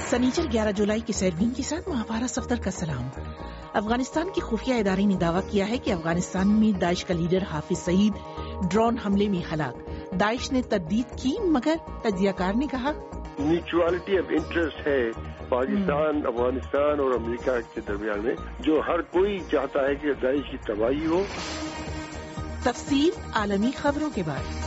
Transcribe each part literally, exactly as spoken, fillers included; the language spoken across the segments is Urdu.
سنیچر گیارہ جولائی کی سیرین کے ساتھ محافارہ صفدر کا سلام۔ افغانستان کی خفیہ ادارے نے دعویٰ کیا ہے کہ افغانستان میں داعش کا لیڈر حافظ سعید ڈرون حملے میں ہلاک۔ داعش نے تردید کی مگر تجزیہ کار نے کہا میوچوالٹی آف انٹرسٹ ہے پاکستان، افغانستان اور امریکہ کے درمیان میں، جو ہر کوئی چاہتا ہے کہ داعش کی تباہی ہو۔ تفصیل عالمی خبروں کے بعد۔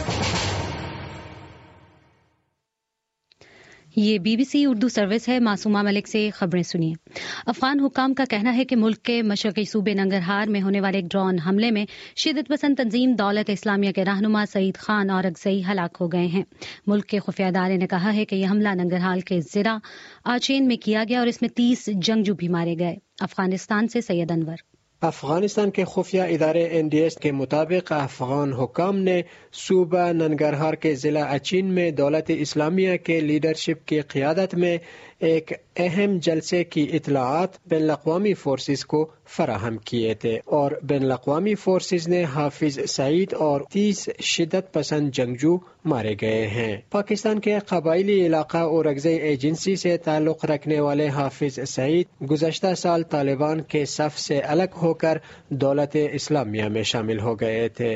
یہ B B C Urdu service ہے۔ معصومہ ملک سے خبریں سنیے۔ افغان حکام کا کہنا ہے کہ ملک کے مشرقی صوبے ننگرہار میں ہونے والے ایک ڈرون حملے میں شدت پسند تنظیم دولت اسلامیہ کے رہنما سعید خان اور اگزئی ہلاک ہو گئے ہیں۔ ملک کے خفیہ ادارے نے کہا ہے کہ یہ حملہ ننگرہار کے ضلع آچین میں کیا گیا اور اس میں تیس جنگجو بھی مارے گئے۔ افغانستان سے سید انور۔ افغانستان کے خفیہ ادارے این ڈی ایس کے مطابق افغان حکام نے صوبہ ننگرہار کے ضلع اچین میں دولت اسلامیہ کے لیڈرشپ کی قیادت میں ایک اہم جلسے کی اطلاعات بین الاقوامی فورسز کو فراہم کیے تھے اور بین الاقوامی فورسز نے حافظ سعید اور تیس شدت پسند جنگجو مارے گئے ہیں۔ پاکستان کے قبائلی علاقہ اور اگزئی ایجنسی سے تعلق رکھنے والے حافظ سعید گزشتہ سال طالبان کے صف سے الگ ہو کر دولت اسلامیہ میں شامل ہو گئے تھے۔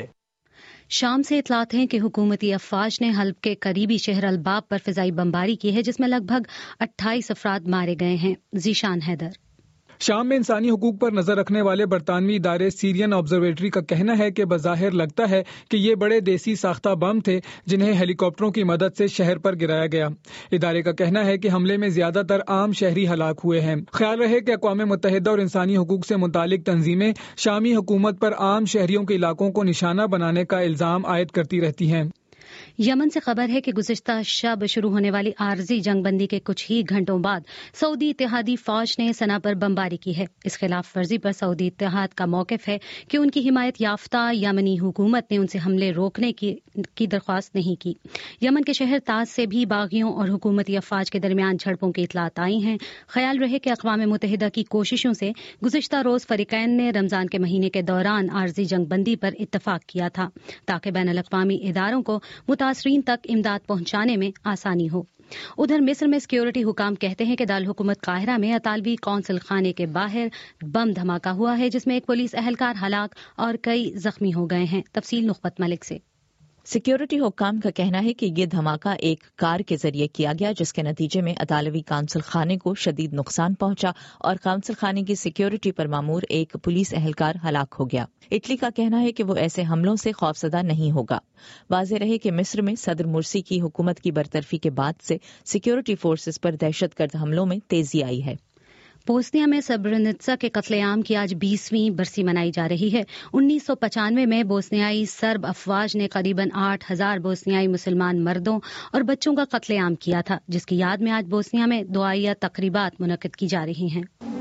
شام سے اطلاعات ہیں کہ حکومتی افواج نے حلب کے قریبی شہر الباب پر فضائی بمباری کی ہے جس میں لگ بھگ اٹھائیس افراد مارے گئے ہیں۔ ذیشان حیدر۔ شام میں انسانی حقوق پر نظر رکھنے والے برطانوی ادارے سیرین آبزرویٹری کا کہنا ہے کہ بظاہر لگتا ہے کہ یہ بڑے دیسی ساختہ بم تھے جنہیں ہیلی کاپٹروں کی مدد سے شہر پر گرایا گیا۔ ادارے کا کہنا ہے کہ حملے میں زیادہ تر عام شہری ہلاک ہوئے ہیں۔ خیال رہے کہ اقوام متحدہ اور انسانی حقوق سے متعلق تنظیمیں شامی حکومت پر عام شہریوں کے علاقوں کو نشانہ بنانے کا الزام عائد کرتی رہتی ہیں۔ یمن سے خبر ہے کہ گزشتہ شب شروع ہونے والی عارضی جنگ بندی کے کچھ ہی گھنٹوں بعد سعودی اتحادی فوج نے سنا پر بمباری کی ہے۔ اس خلاف ورزی پر سعودی اتحاد کا موقف ہے کہ ان کی حمایت یافتہ یمنی حکومت نے ان سے حملے روکنے کی کی درخواست نہیں کی۔ یمن کے شہر تاز سے بھی باغیوں اور حکومتی افواج کے درمیان جھڑپوں کی اطلاعات آئی ہیں۔ خیال رہے کہ اقوام متحدہ کی کوششوں سے گزشتہ روز فریقین نے رمضان کے مہینے کے دوران عارضی جنگ بندی پر اتفاق کیا تھا تاکہ بین الاقوامی اداروں کو متاثرین تک امداد پہنچانے میں آسانی ہو۔ ادھر مصر میں سیکیورٹی حکام کہتے ہیں کہ دارالحکومت قاہرہ میں اطالوی قونصل خانے کے باہر بم دھماکہ ہوا ہے جس میں ایک پولیس اہلکار ہلاک اور کئی زخمی ہو گئے ہیں۔ تفصیل نخبت ملک سے۔ سیکیورٹی حکام کا کہنا ہے کہ یہ دھماکہ ایک کار کے ذریعے کیا گیا جس کے نتیجے میں اطالوی قونصل خانے کو شدید نقصان پہنچا اور قونصل خانے کی سیکیورٹی پر مامور ایک پولیس اہلکار ہلاک ہو گیا۔ اٹلی کا کہنا ہے کہ وہ ایسے حملوں سے خوفزدہ نہیں ہوگا۔ واضح رہے کہ مصر میں صدر مرسی کی حکومت کی برطرفی کے بعد سے سیکیورٹی فورسز پر دہشت گرد حملوں میں تیزی آئی ہے۔ بوسنیا میں سربرینیٹسا کے قتل عام کی آج بیسویں برسی منائی جا رہی ہے۔ انیس سو پچانوے میں بوسنیائی سرب افواج نے قریباً آٹھ ہزار بوسنیائی مسلمان مردوں اور بچوں کا قتل عام کیا تھا جس کی یاد میں آج بوسنیا میں دعائیہ تقریبات منعقد کی جا رہی ہیں۔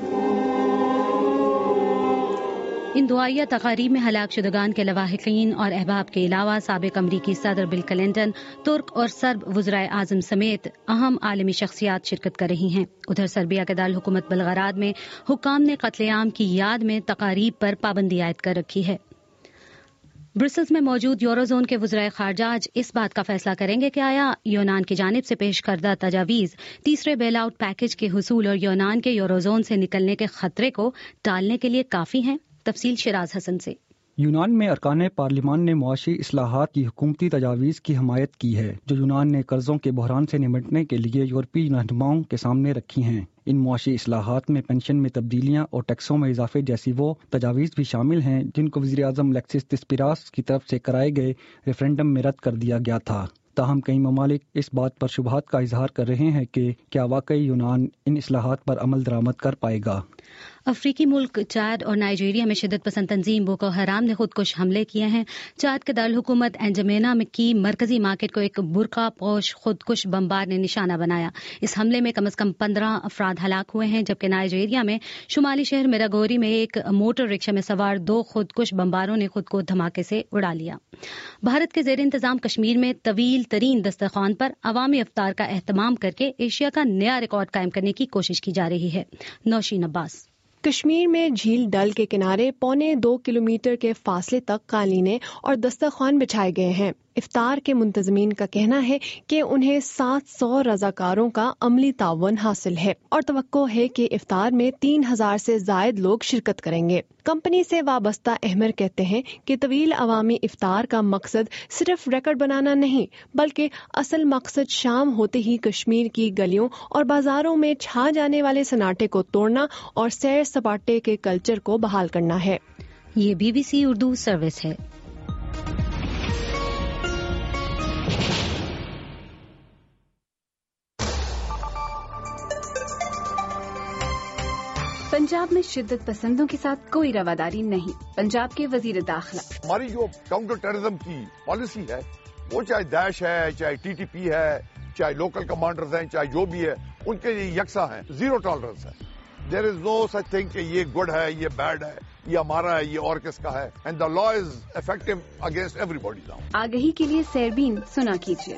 ان دعائیہ تقاریب میں ہلاک شدگان کے لواحقین اور احباب کے علاوہ سابق امریکی صدر بل کلنٹن، ترک اور سرب وزرائے اعظم سمیت اہم عالمی شخصیات شرکت کر رہی ہیں۔ ادھر سربیا کے دارالحکومت بلغراد میں حکام نے قتل عام کی یاد میں تقاریب پر پابندی عائد کر رکھی ہے۔ برسلز میں موجود یورو زون کے وزرائے خارجہ آج اس بات کا فیصلہ کریں گے کہ آیا یونان کی جانب سے پیش کردہ تجاویز تیسرے بیل آؤٹ پیکج کے حصول اور یونان کے یورو زون سے نکلنے کے خطرے کو ٹالنے کے لیے کافی ہیں۔ تفصیل شراز حسن سے۔ یونان میں ارکان پارلیمان نے معاشی اصلاحات کی حکومتی تجاویز کی حمایت کی ہے جو یونان نے قرضوں کے بحران سے نمٹنے کے لیے یورپی رہنماؤں کے سامنے رکھی ہیں۔ ان معاشی اصلاحات میں پینشن میں تبدیلیاں اور ٹیکسوں میں اضافے جیسی وہ تجاویز بھی شامل ہیں جن کو وزیر اعظم لیکسس تسپراس کی طرف سے کرائے گئے ریفرینڈم میں رد کر دیا گیا تھا۔ تاہم کئی ممالک اس بات پر شبہات کا اظہار کر رہے ہیں کہ کیا واقعی یونان ان اصلاحات پر عمل درآمد کر پائے گا۔ افریقی ملک چاد اور نائجیریا میں شدت پسند تنظیم بوکو حرام نے خودکش حملے کیے ہیں۔ چاد کے دارالحکومت انجمینا کی مرکزی مارکیٹ کو ایک برقع پوش خودکش بمبار نے نشانہ بنایا۔ اس حملے میں کم از کم پندرہ افراد ہلاک ہوئے ہیں جبکہ نائجیریا میں شمالی شہر میراگوری میں ایک موٹر رکشہ میں سوار دو خودکش بمباروں نے خود کو دھماکے سے اڑا لیا۔ بھارت کے زیر انتظام کشمیر میں طویل ترین دسترخوان پر عوامی افطار کا اہتمام کر کے ایشیا کا نیا ریکارڈ قائم کرنے کی کوشش کی جا رہی ہے۔ نوشین عباس۔ کشمیر میں جھیل ڈل کے کنارے پونے دو کلومیٹر کے فاصلے تک قالینیں اور دسترخوان بچھائے گئے ہیں۔ افطار کے منتظمین کا کہنا ہے کہ انہیں سات سو رضاکاروں کا عملی تعاون حاصل ہے اور توقع ہے کہ افطار میں تین ہزار سے زائد لوگ شرکت کریں گے۔ کمپنی سے وابستہ احمر کہتے ہیں کہ طویل عوامی افطار کا مقصد صرف ریکارڈ بنانا نہیں بلکہ اصل مقصد شام ہوتے ہی کشمیر کی گلیوں اور بازاروں میں چھا جانے والے سناٹے کو توڑنا اور سیر سپاٹے کے کلچر کو بحال کرنا ہے۔ یہ B B C Urdu service ہے۔ پنجاب میں شدت پسندوں کے ساتھ کوئی رواداری نہیں۔ پنجاب کے وزیر داخلہ ہماری جو کاؤنٹر ٹیررزم کی پالیسی ہے وہ چاہے داعش ہے، چاہے ٹی ٹی پی ہے، چاہے لوکل کمانڈرز ہیں، چاہے جو بھی ہے، ان کے یہ یکساں ہیں، زیرو ٹالرنس ہے۔ دیر از نو سچ تھنگ کہ یہ گڈ ہے، یہ بیڈ ہے، یہ ہمارا ہے، یہ اور کس کا ہے۔ And the law is effective against everybody now. آگہی کے لیے سیربین سنا کیجیے۔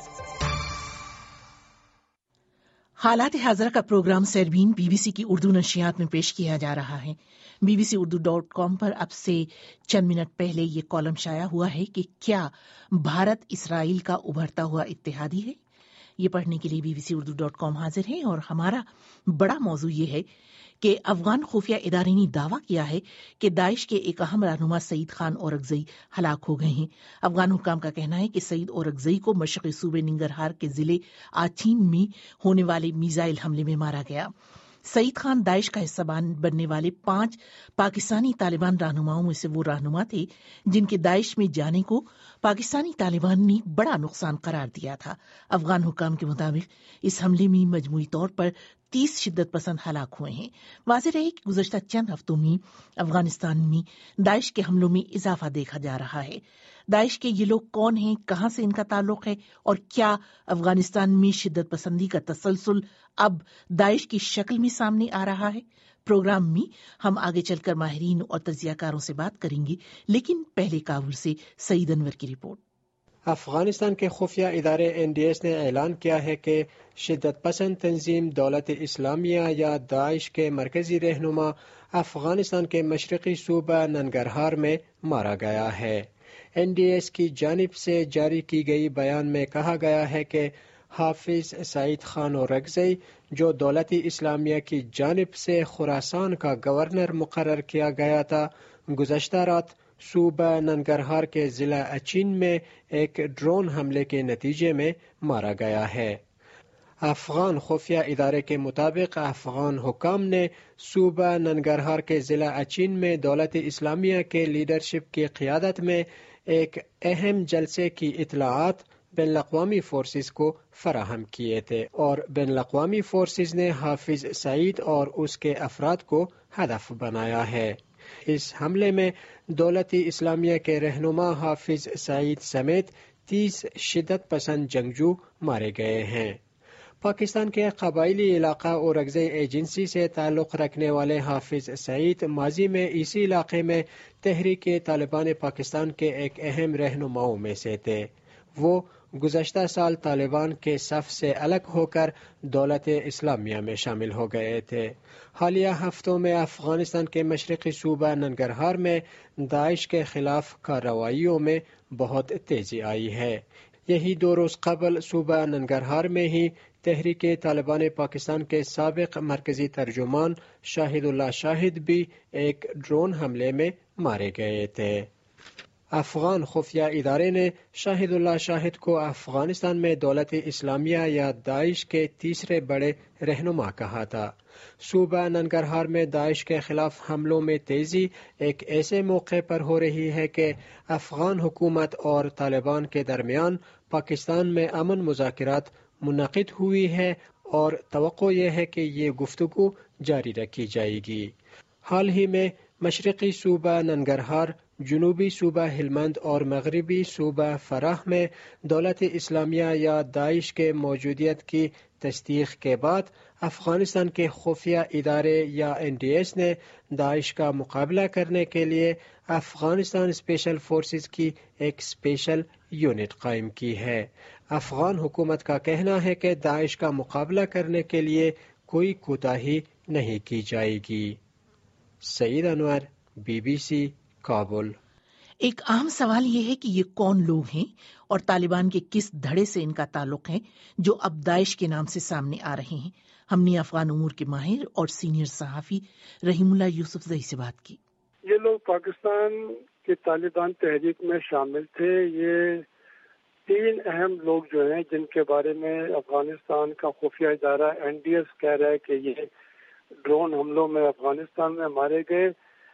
حالات حاضرہ کا programme Sairbeen B B C کی اردو نشریات میں پیش کیا جا رہا ہے۔ B B C Urdu dot com پر اب سے چند منٹ پہلے یہ کالم شائع ہوا ہے کہ کیا بھارت اسرائیل کا ابھرتا ہوا اتحادی ہے؟ یہ پڑھنے کے لیے B B C Urdu dot com حاضر ہے اور ہمارا بڑا موضوع یہ ہے کہ افغان خفیہ ادارے نے دعویٰ کیا ہے کہ داعش کے ایک اہم رہنما سعید خان اورکزئی ہلاک ہو گئے ہیں۔ افغان حکام کا کہنا ہے کہ سعید اورکزئی کو مشرقی صوبے ننگرہار کے ضلع آچین میں ہونے والے میزائل حملے میں مارا گیا۔ سعید خان داعش کا حصہ بننے والے پانچ پاکستانی طالبان رہنماؤں میں سے وہ رہنما تھے جن کے داعش میں جانے کو پاکستانی طالبان نے بڑا نقصان قرار دیا تھا۔ افغان حکام کے مطابق اس حملے میں مجموعی طور پر تیس شدت پسند ہلاک ہوئے ہیں۔ واضح رہے کہ گزشتہ چند ہفتوں میں افغانستان میں داعش کے حملوں میں اضافہ دیکھا جا رہا ہے۔ داعش کے یہ لوگ کون ہیں، کہاں سے ان کا تعلق ہے اور کیا افغانستان میں شدت پسندی کا تسلسل اب داعش کی شکل میں سامنے آ رہا ہے؟ پروگرام میں ہم آگے چل کر ماہرین اور تجزیہ کاروں سے بات کریں گے، لیکن پہلے کابل سے سعید انور کی رپورٹ۔ افغانستان کے خفیہ ادارے این ڈی ایس نے اعلان کیا ہے کہ شدت پسند تنظیم دولت اسلامیہ یا داعش کے مرکزی رہنما افغانستان کے مشرقی صوبہ ننگرہار میں مارا گیا ہے۔ این ڈی ایس کی جانب سے جاری کی گئی بیان میں کہا گیا ہے کہ حافظ سعید خان اورکزئی جو دولت اسلامیہ کی جانب سے خراسان کا گورنر مقرر کیا گیا تھا، گزشتہ رات صوبہ ننگرہار کے ضلع اچین میں ایک ڈرون حملے کے نتیجے میں مارا گیا ہے۔ افغان خفیہ ادارے کے مطابق افغان حکام نے صوبہ ننگرہار کے ضلع اچین میں دولت اسلامیہ کے لیڈرشپ کی قیادت میں ایک اہم جلسے کی اطلاعات بین الاقوامی فورسز کو فراہم کیے تھے اور بین الاقوامی فورسز نے حافظ سعید اور اس کے افراد کو ہدف بنایا ہے۔ اس حملے میں دولت اسلامیہ کے رہنما حافظ سعید سمیت تیس شدت پسند جنگجو مارے گئے ہیں۔ پاکستان کے قبائلی علاقہ اورکزئی ایجنسی سے تعلق رکھنے والے حافظ سعید ماضی میں اسی علاقے میں تحریک طالبان پاکستان کے ایک اہم رہنماؤں میں سے تھے۔ وہ گزشتہ سال طالبان کے صف سے الگ ہو کر دولت اسلامیہ میں شامل ہو گئے تھے۔ حالیہ ہفتوں میں افغانستان کے مشرقی صوبہ ننگرہار میں داعش کے خلاف کارروائیوں میں بہت تیزی آئی ہے۔ یہی دو روز قبل صوبہ ننگرہار میں ہی تحریک طالبان پاکستان کے سابق مرکزی ترجمان شاہد اللہ شاہد بھی ایک ڈرون حملے میں مارے گئے تھے۔ افغان خفیہ ادارے نے شاہد اللہ شاہد کو افغانستان میں دولت اسلامیہ یا داعش کے تیسرے بڑے رہنما کہا تھا۔ صوبہ ننگرہار میں داعش کے خلاف حملوں میں تیزی ایک ایسے موقع پر ہو رہی ہے کہ افغان حکومت اور طالبان کے درمیان پاکستان میں امن مذاکرات منعقد ہوئی ہے اور توقع یہ ہے کہ یہ گفتگو جاری رکھی جائے گی۔ حال ہی میں مشرقی صوبہ ننگرہار، جنوبی صوبہ ہلمند اور مغربی صوبہ فراہ میں دولت اسلامیہ یا داعش کے موجودیت کی تصدیق کے بعد افغانستان کے خفیہ ادارے یا این ڈی ایس نے داعش کا مقابلہ کرنے کے لیے افغانستان اسپیشل فورسز کی ایک اسپیشل یونٹ قائم کی ہے۔ افغان حکومت کا کہنا ہے کہ داعش کا مقابلہ کرنے کے لیے کوئی کوتاہی نہیں کی جائے گی۔ Saeed Anwar, B B C, Kabul. ایک اہم سوال یہ ہے کہ یہ کون لوگ ہیں اور طالبان کے کس دھڑے سے ان کا تعلق ہے جو اب داعش کے نام سے سامنے آ رہے ہیں. ہم نے افغان امور کے ماہر اور سینئر صحافی رحیم اللہ یوسف زئی سے بات کی. یہ لوگ پاکستان کے طالبان تحریک میں شامل تھے. یہ تین اہم لوگ جو ہیں جن کے بارے میں افغانستان کا خفیہ ادارہ این ڈی ایس کہہ رہا ہے کہ یہ ڈرون حملوں میں افغانستان میں مارے گئے.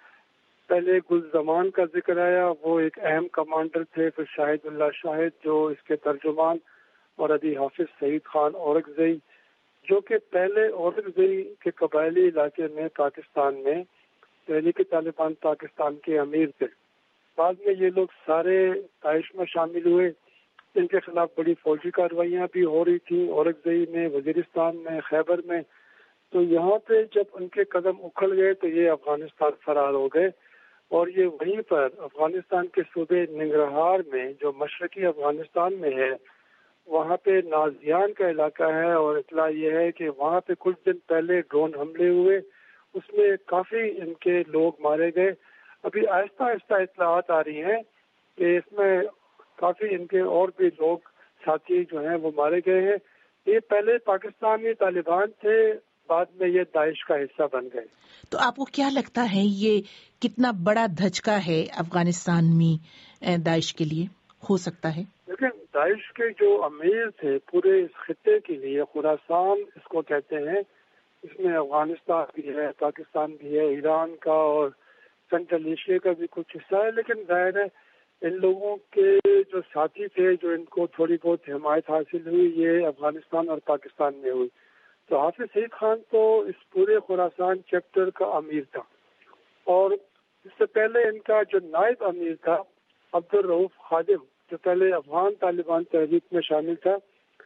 پہلے گل زمان کا ذکر آیا، وہ ایک اہم کمانڈر تھے. پھر شاہد اللہ شاہد جو اس کے ترجمان، اور ابھی حافظ سعید خان اورکزئی جو کہ پہلے اورکزئی کے قبائلی علاقے میں پاکستان میں تحریک طالبان پاکستان کے امیر تھے. بعد میں یہ لوگ سارے داعش میں شامل ہوئے. ان کے خلاف بڑی فوجی کارروائیاں بھی ہو رہی تھیں اورکزئی میں، وزیرستان میں، خیبر میں. تو یہاں پہ جب ان کے قدم اکھڑ گئے تو یہ افغانستان فرار ہو گئے، اور یہ وہیں پر افغانستان کے صوبے ننگرہار میں جو مشرقی افغانستان میں ہے، وہاں پہ نازیان کا علاقہ ہے. اور اطلاع یہ ہے کہ وہاں پہ کچھ دن پہلے ڈرون حملے ہوئے، اس میں کافی ان کے لوگ مارے گئے. ابھی آہستہ آہستہ اطلاعات آ رہی ہیں کہ اس میں کافی ان کے اور بھی لوگ ساتھی جو ہیں وہ مارے گئے ہیں. یہ پہلے پاکستانی طالبان تھے، بعد میں یہ داعش کا حصہ بن گئے. تو آپ کو کیا لگتا ہے یہ کتنا بڑا دھچکا ہے افغانستان میں داعش کے لیے ہو سکتا ہے؟ لیکن داعش کے جو امیر تھے پورے اس خطے کے لیے، خراسان اس کو کہتے ہیں، اس میں افغانستان بھی ہے، پاکستان بھی ہے، ایران کا اور سینٹرل ایشیا کا بھی کچھ حصہ ہے. لیکن ظاہر ہے ان لوگوں کے جو ساتھی تھے جو ان کو تھوڑی بہت حمایت حاصل ہوئی، یہ افغانستان اور پاکستان میں ہوئی. تو حافظ سعید خان تو اس پورے خراسان چیپٹر کا امیر تھا، اور اس سے پہلے ان کا جو نائب امیر تھا عبدالرؤف خادم، جو پہلے افغان طالبان تحریک میں شامل تھا،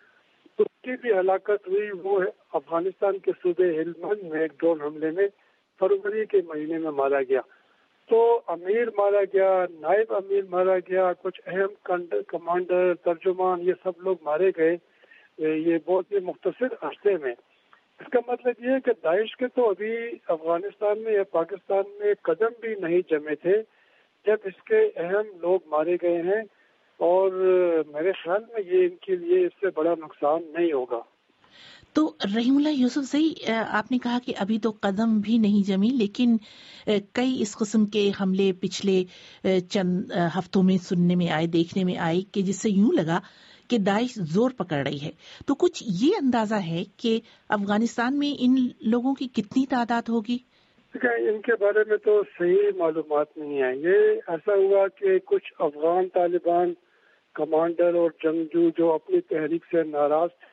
اس کی بھی ہلاکت ہوئی. وہ افغانستان کے صوبے ہلمند میں ایک ڈرون حملے میں فروری کے مہینے میں مارا گیا. تو امیر مارا گیا، نائب امیر مارا گیا، کچھ اہم کمانڈر، ترجمان، یہ سب لوگ مارے گئے یہ بہت ہی مختصر عرصے میں. اس کا مطلب یہ ہے کہ داعش کے تو ابھی افغانستان میں یا پاکستان میں قدم بھی نہیں جمے تھے جب اس کے اہم لوگ مارے گئے ہیں، اور میرے خیال میں یہ ان کے لیے اس سے بڑا نقصان نہیں ہوگا. تو رحیم اللہ یوسف زئی، آپ نے کہا کہ ابھی تو قدم بھی نہیں جمی، لیکن کئی اس قسم کے حملے پچھلے چند ہفتوں میں سننے میں آئے، دیکھنے میں آئے، کہ جس سے یوں لگا کہ داعش زور پکڑ رہی ہے. تو کچھ یہ اندازہ ہے کہ افغانستان میں ان لوگوں کی کتنی تعداد ہوگی؟ ان کے بارے میں تو صحیح معلومات نہیں ہیں. یہ ایسا ہوا کہ کچھ افغان طالبان کمانڈر اور جنگجو جو اپنی تحریک سے ناراض تھے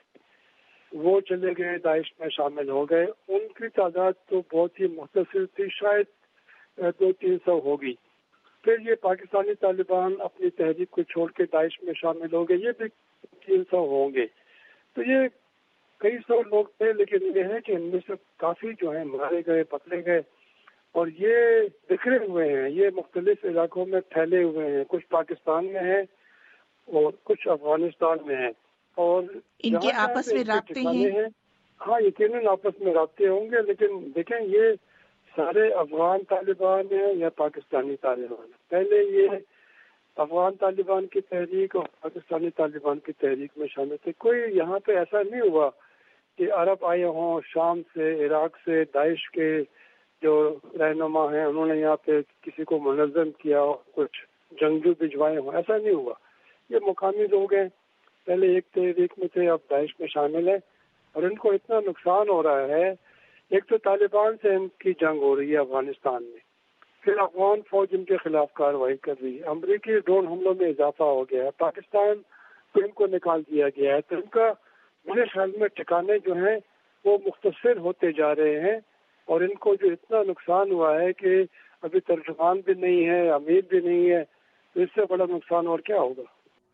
وہ چلے گئے، داعش میں شامل ہو گئے. ان کی تعداد تو بہت ہی مختصر تھی، شاید دو تین سو ہوگی. پھر یہ پاکستانی طالبان اپنی تحریک کو چھوڑ کے داعش میں شامل ہو گئے، یہ بھی تین سو ہوں گے. تو یہ کئی سو لوگ تھے، لیکن یہ ہے کہ ان میں سے کافی جو ہیں مارے گئے، پکڑے گئے، اور یہ بکھرے ہوئے ہیں، یہ مختلف علاقوں میں پھیلے ہوئے ہیں. کچھ پاکستان میں ہیں اور کچھ افغانستان میں ہیں. اور ان کے آپس میں رابطے ہیں؟ ہاں، یقیناً آپس میں رابطے ہوں گے، لیکن دیکھیں یہ سارے افغان طالبان ہیں یا پاکستانی طالبان ہیں. پہلے یہ افغان طالبان کی تحریک اور پاکستانی طالبان کی تحریک میں شامل تھے. کوئی یہاں پہ ایسا نہیں ہوا کہ عرب آئے ہوں شام سے، عراق سے، داعش کے جو رہنما ہیں انہوں نے یہاں پہ کسی کو منظم کیا اور کچھ جنگجو بھجوائے ہوں، ایسا نہیں ہوا. یہ مقامی لوگ ہیں، پہلے ایک تحریک میں تھے، اب داعش میں شامل ہے، اور ان کو اتنا نقصان ہو رہا ہے. ایک تو طالبان سے ان کی جنگ ہو رہی ہے افغانستان میں، پھر افغان فوج ان کے خلاف کارروائی کر رہی ہے، امریکی ڈرون حملوں میں اضافہ ہو گیا ہے، پاکستان کو ان کو نکال دیا گیا ہے. تو ان کا میرے خیال میں ٹھکانے جو ہیں وہ مختصر ہوتے جا رہے ہیں، اور ان کو جو اتنا نقصان ہوا ہے کہ ابھی ترجمان بھی نہیں ہے، امیر بھی نہیں ہے، تو اس سے بڑا نقصان اور کیا ہوگا.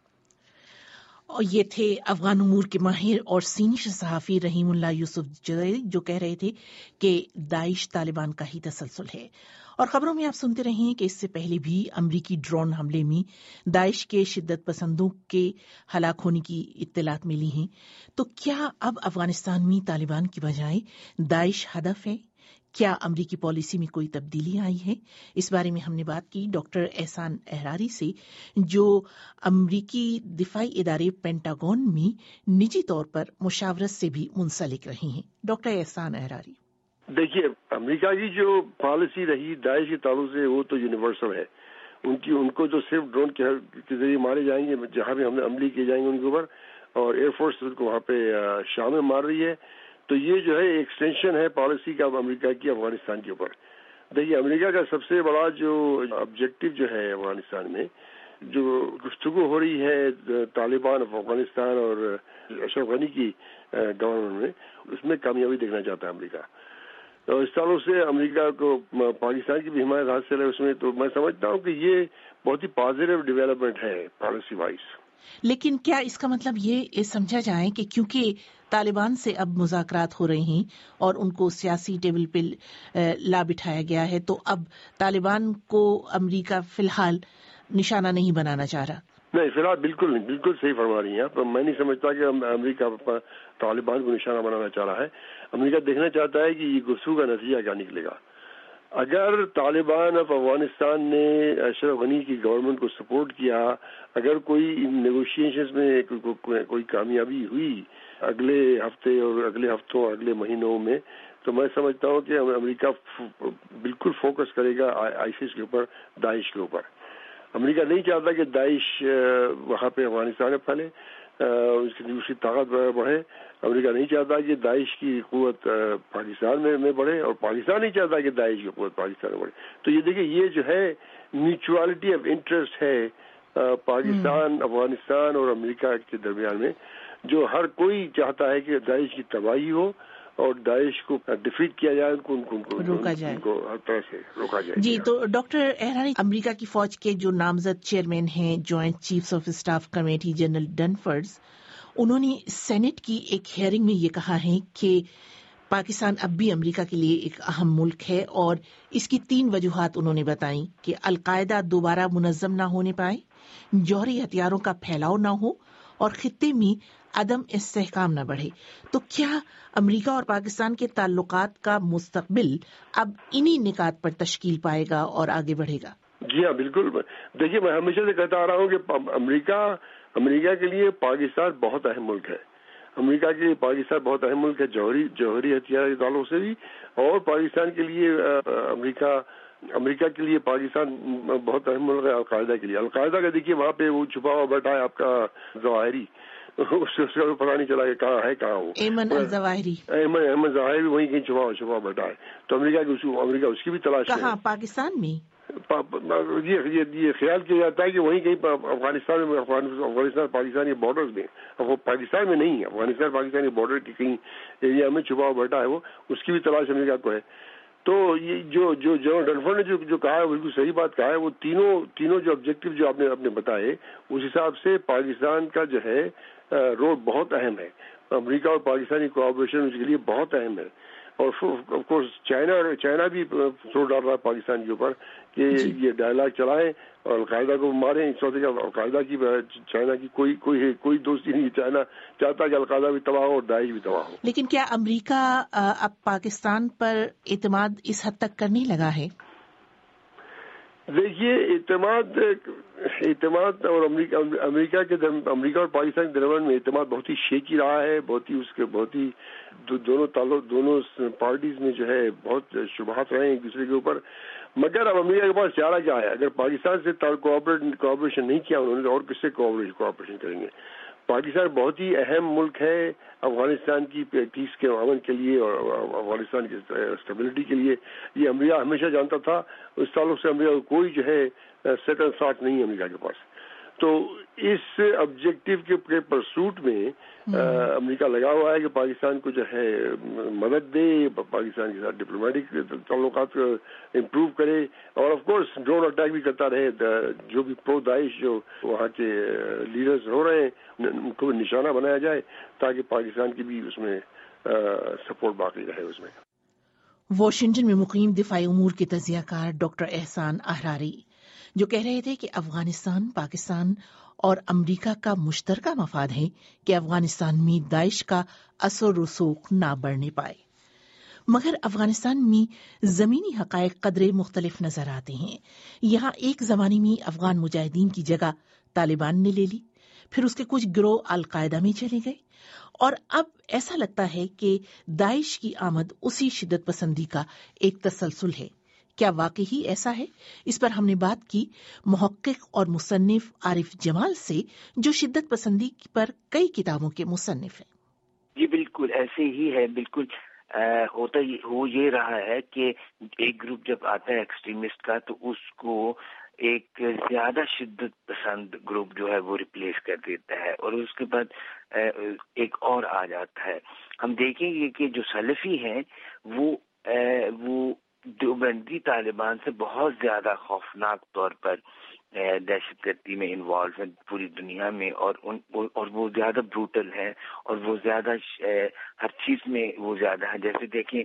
اور یہ تھے افغان امور کے ماہر اور سینئر صحافی رحیم اللہ یوسف زئی، جو کہہ رہے تھے کہ داعش طالبان کا ہی تسلسل ہے. اور خبروں میں آپ سنتے رہے ہیں کہ اس سے پہلے بھی امریکی ڈرون حملے میں داعش کے شدت پسندوں کے ہلاک ہونے کی اطلاعات ملی ہیں. تو کیا اب افغانستان میں طالبان کی بجائے داعش ہدف ہے؟ کیا امریکی پالیسی میں کوئی تبدیلی آئی ہے؟ اس بارے میں ہم نے بات کی ڈاکٹر احسان احراری سے، جو امریکی دفاعی ادارے پینٹاگون میں نجی طور پر مشاورت سے بھی منسلک رہی ہیں. ڈاکٹر احسان احراری: دیکھیے، امریکہ کی جو پالیسی رہی داعش کے تعلق سے وہ تو یونیورسل ہے. ان کی ان کو جو صرف ڈرون کے ذریعے مارے جائیں گے جہاں بھی ہم نے عملی کیے جائیں گے ان کے اوپر، اور ایئر فورس کو وہاں پہ شام میں مار رہی ہے. تو یہ جو ہے ایکسٹینشن ہے پالیسی کا امریکہ کی افغانستان کے اوپر. دیکھیے، امریکہ کا سب سے بڑا جو آبجیکٹو جو ہے افغانستان میں، جو گفتگو ہو رہی ہے طالبان افغانستان اور اشرف غنی کی گورنمنٹ میں، اس میں کامیابی دیکھنا چاہتا ہے امریکہ. اور اس تعلق سے امریکہ کو پاکستان کی بھی حمایت حاصل ہے اس میں. تو میں سمجھتا ہوں کہ یہ بہت ہی پازیٹیو ڈیولپمنٹ ہے پالیسی وائز. لیکن کیا اس کا مطلب یہ سمجھا جائے کہ کیونکہ طالبان سے اب مذاکرات ہو رہے ہیں اور ان کو سیاسی ٹیبل پہ لا بٹھایا گیا ہے، تو اب طالبان کو امریکہ فی الحال نشانہ نہیں بنانا چاہ رہا؟ نہیں، فی الحال بالکل نہیں، بالکل صحیح فرما رہی ہیں آپ. میں نہیں سمجھتا کہ امریکہ طالبان کو نشانہ بنانا چاہ رہا ہے. امریکہ دیکھنا چاہتا ہے کہ یہ گفتگو کا نتیجہ کیا نکلے گا. اگر طالبان آف افغانستان نے اشرف غنی کی گورنمنٹ کو سپورٹ کیا، اگر کوئی نیگوشیشنز میں کوئی کامیابی ہوئی اگلے ہفتے اور اگلے ہفتوں اگلے مہینوں میں، تو میں سمجھتا ہوں کہ امریکہ بالکل فوکس کرے گا آئیسس کے اوپر، داعش کے اوپر. امریکہ نہیں چاہتا کہ داعش وہاں پہ افغانستان میں پھیلے، اس کی دوسری طاقت بڑھے. امریکہ نہیں چاہتا کہ داعش کی قوت پاکستان میں میں بڑھے، اور پاکستان نہیں چاہتا کہ داعش کی قوت پاکستان میں بڑھے. تو یہ دیکھیں، یہ جو ہے میوچوالٹی آف انٹرسٹ ہے پاکستان، افغانستان اور امریکہ کے درمیان میں، جو ہر کوئی چاہتا ہے کہ داعش کی تباہی ہو اور داعش کو ڈیفیٹ کیا جائے، ان کو ان کو, ان کو روکا جائے، ان کو ہر طرح سے روکا جائے. جی، تو ڈاکٹر احراری، امریکہ کی فوج کے جو نامزد چیئرمین ہیں joint chiefs of staff committee general Dunford, انہوں نے سینٹ کی ایک ہیئرنگ میں یہ کہا ہے کہ پاکستان اب بھی امریکہ کے لیے ایک اہم ملک ہے، اور اس کی تین وجوہات انہوں نے بتائیں کہ القاعدہ دوبارہ منظم نہ ہونے پائے، جوہری ہتھیاروں کا پھیلاؤ نہ ہو، اور خطے میں عدم استحکام نہ بڑھے. تو کیا امریکہ اور پاکستان کے تعلقات کا مستقبل اب انہی نکات پر تشکیل پائے گا اور آگے بڑھے گا؟ جی ہاں، بالکل. دیکھیے، میں ہمیشہ سے کہتا آ رہا ہوں کہ امریکہ امریکہ کے لیے پاکستان بہت اہم ملک ہے. امریکہ کے لیے پاکستان بہت اہم ملک ہے جوہری جوہری ہتھیار کے تعلق سے بھی، اور پاکستان کے لیے امریکہ امریکہ کے لیے پاکستان بہت اہم ملک ہے القاعدہ کے لیے. القاعدہ کا دیکھیے وہاں پہ وہ چھپا ہوا بیٹھا ہے آپ کا ظواہری، اس سے پتا نہیں چلا کہ کہاں ہے کہاں وہ ایمن الظواہری. ایمن احمد ظواہری وہیں کہیں چھپا ہوا چھپا بیٹھا ہے. تو امریکہ کی امریکہ اس کی بھی تلاش ہے. کہاں؟ پاکستان میں. یہ خیال کیا جاتا ہے کہ وہیں کہیں افغانستان میں افغانستان پاکستانی بارڈرز میں، وہ پاکستان میں نہیں ہے، افغانستان پاکستانی بارڈر کی کہیں ایریا میں چھپا ہوا بیٹھا ہے وہ، اس کی بھی تلاش امریکہ کو ہے. تو یہ جو جو جنرل ڈنفرڈ نے جو جو کہا ہے بالکل صحیح بات کہا ہے. وہ تینوں تینوں جو آبجیکٹو جو آپ نے آپ نے بتائے، اس حساب سے پاکستان کا جو ہے رول بہت اہم ہے. امریکہ اور پاکستانی کوآپریشن اس کے لیے بہت اہم ہے. اور آف کورس چائنا چائنا بھی زور ڈال رہا ہے پاکستان کے اوپر کہ یہ ڈائلاگ چلائیں اور القاعدہ کو ماریں. اس وقت القاعدہ کی چائنا کی کوئی کوئی کوئی دوستی نہیں. چائنا چاہتا ہے کہ القاعدہ بھی تباہ ہو اور داعش بھی تباہ ہو. لیکن کیا امریکہ اب پاکستان پر اعتماد اس حد تک کرنے لگا ہے؟ دیکھیے، اعتماد اعتماد اور امریکہ امریکہ کے امریکہ اور پاکستان کے درمیان میں اعتماد بہت ہی شیکی رہا ہے. بہت ہی اس کے بہت ہی دونوں تعلق دونوں پارٹیز میں جو ہے بہت شبہات رہے ہیں ایک دوسرے کے اوپر. مگر اب امریکہ کے پاس چارہ کیا ہے؟ اگر پاکستان سے کوآپریشن نہیں کیا انہوں نے، اور کس سے کوآپریشن کریں گے؟ پاکستان بہت ہی اہم ملک ہے افغانستان کی پیس کے امن کے لیے اور افغانستان کی اسٹیبلٹی کے لیے. یہ امریکہ ہمیشہ جانتا تھا. اس تعلق سے امریکہ کو کوئی جو ہے سیکنڈ تھاٹ نہیں ہے امریکہ کے پاس. تو اس آبجیکٹو کے پرسوٹ میں امریکہ لگا ہوا ہے کہ پاکستان کو جو ہے مدد دے، پاکستان کے ساتھ ڈپلومیٹک تعلقات امپروو کرے، اور آف کورس ڈرون اٹیک بھی کرتا رہے. جو بھی پرو داعش جو وہاں کے لیڈرز ہو رہے ہیں ان کو نشانہ بنایا جائے تاکہ پاکستان کی بھی اس میں سپورٹ باقی رہے اس میں. واشنگٹن میں مقیم دفاعی امور کے تجزیہ کار ڈاکٹر احسان احراری جو کہہ رہے تھے کہ افغانستان پاکستان اور امریکہ کا مشترکہ مفاد ہے کہ افغانستان میں داعش کا اثر و رسوخ نہ بڑھنے پائے، مگر افغانستان میں زمینی حقائق قدرے مختلف نظر آتے ہیں۔ یہاں ایک زمانے میں افغان مجاہدین کی جگہ طالبان نے لے لی، پھر اس کے کچھ گروہ القاعدہ میں چلے گئے، اور اب ایسا لگتا ہے کہ داعش کی آمد اسی شدت پسندی کا ایک تسلسل ہے۔ کیا واقعی ایسا ہے؟ اس پر ہم نے بات کی محقق اور مصنف عارف جمال سے، جو شدت پسندی پر کئی کتابوں کے مصنف ہیں۔ جی بالکل ایسے ہی ہے، بالکل ہوتا ہو یہ رہا ہے کہ ایک گروپ جب آتا ہے ایکسٹریمسٹ کا تو اس کو ایک زیادہ شدت پسند گروپ جو ہے وہ ریپلیس کر دیتا ہے، اور اس کے بعد ایک اور آ جاتا ہے۔ ہم دیکھیں گے کہ جو سلفی ہیں وہ وہ دیوبندی طالبان سے بہت زیادہ خوفناک طور پر دہشت گردی میں انوالو ہے پوری دنیا میں، اور ان اور وہ زیادہ بروٹل ہے، اور وہ زیادہ ہر چیز میں وہ زیادہ ہے۔ جیسے دیکھیں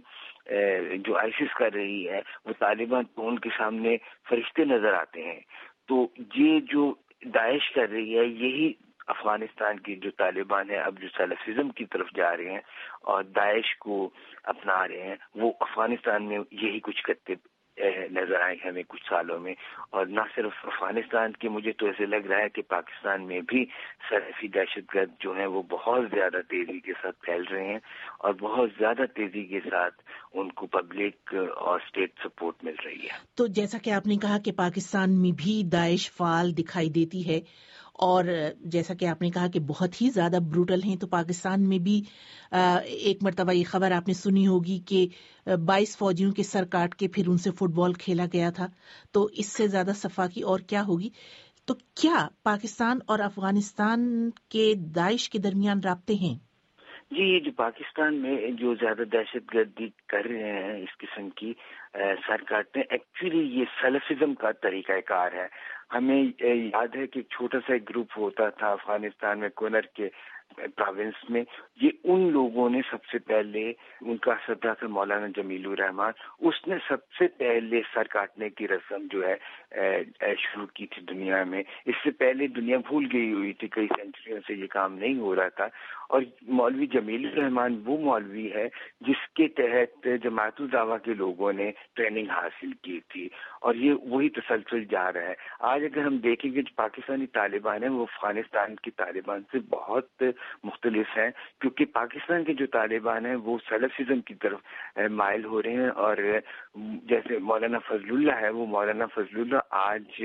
جو آئیسس کر رہی ہے وہ طالبان تو ان کے سامنے فرشتے نظر آتے ہیں، تو یہ جو داعش کر رہی ہے یہی افغانستان کی جو طالبان ہیں اب جو سلفزم کی طرف جا رہے ہیں اور داعش کو اپنا رہے ہیں، وہ افغانستان میں یہی کچھ کرتے نظر آئے ہمیں کچھ سالوں میں۔ اور نہ صرف افغانستان کے، مجھے تو ایسے لگ رہا ہے کہ پاکستان میں بھی سلفی دہشت گرد جو ہیں وہ بہت زیادہ تیزی کے ساتھ پھیل رہے ہیں، اور بہت زیادہ تیزی کے ساتھ ان کو پبلک اور اسٹیٹ سپورٹ مل رہی ہے۔ تو جیسا کہ آپ نے کہا کہ پاکستان میں بھی داعش فعال دکھائی دیتی ہے، اور جیسا کہ آپ نے کہا کہ بہت ہی زیادہ بروٹل ہیں، تو پاکستان میں بھی ایک مرتبہ یہ خبر آپ نے سنی ہوگی کہ بائیس فوجیوں کے سر کاٹ کے پھر ان سے فٹ بال کھیلا گیا تھا، تو اس سے زیادہ صفاقی اور کیا ہوگی؟ تو کیا پاکستان اور افغانستان کے داعش کے درمیان رابطے ہیں؟ جی یہ جو پاکستان میں جو زیادہ دہشت گردی کر رہے ہیں اس قسم کی سر کاٹتے ہیں، ایکچولی یہ سلفزم کا طریقہ کار ہے۔ ہمیں یاد ہے کہ چھوٹا سا ایک گروپ ہوتا تھا افغانستان میں کونر کے پروونس میں، یہ ان لوگوں نے سب سے پہلے، ان کا صدر تھا مولانا جمیل الرحمان، اس نے سب سے پہلے سر کاٹنے کی رسم جو ہے شروع کی تھی دنیا میں۔ اس سے پہلے دنیا بھول گئی ہوئی تھی، کئی سینچریوں سے یہ کام نہیں ہو رہا تھا، اور مولوی جمیل الرحمان وہ مولوی ہے جس کے تحت جماعت الدعوہ کے لوگوں نے ٹریننگ حاصل کی تھی، اور یہ وہی تسلسل جا رہا ہے۔ آج اگر ہم دیکھیں گے جو پاکستانی طالبان ہیں وہ افغانستان کی طالبان سے بہت مختلف ہیں، کیونکہ پاکستان کے جو طالبان ہیں وہ سلفزم کی طرف مائل ہو رہے ہیں، اور جیسے مولانا فضل اللہ ہے، وہ مولانا فضل اللہ آج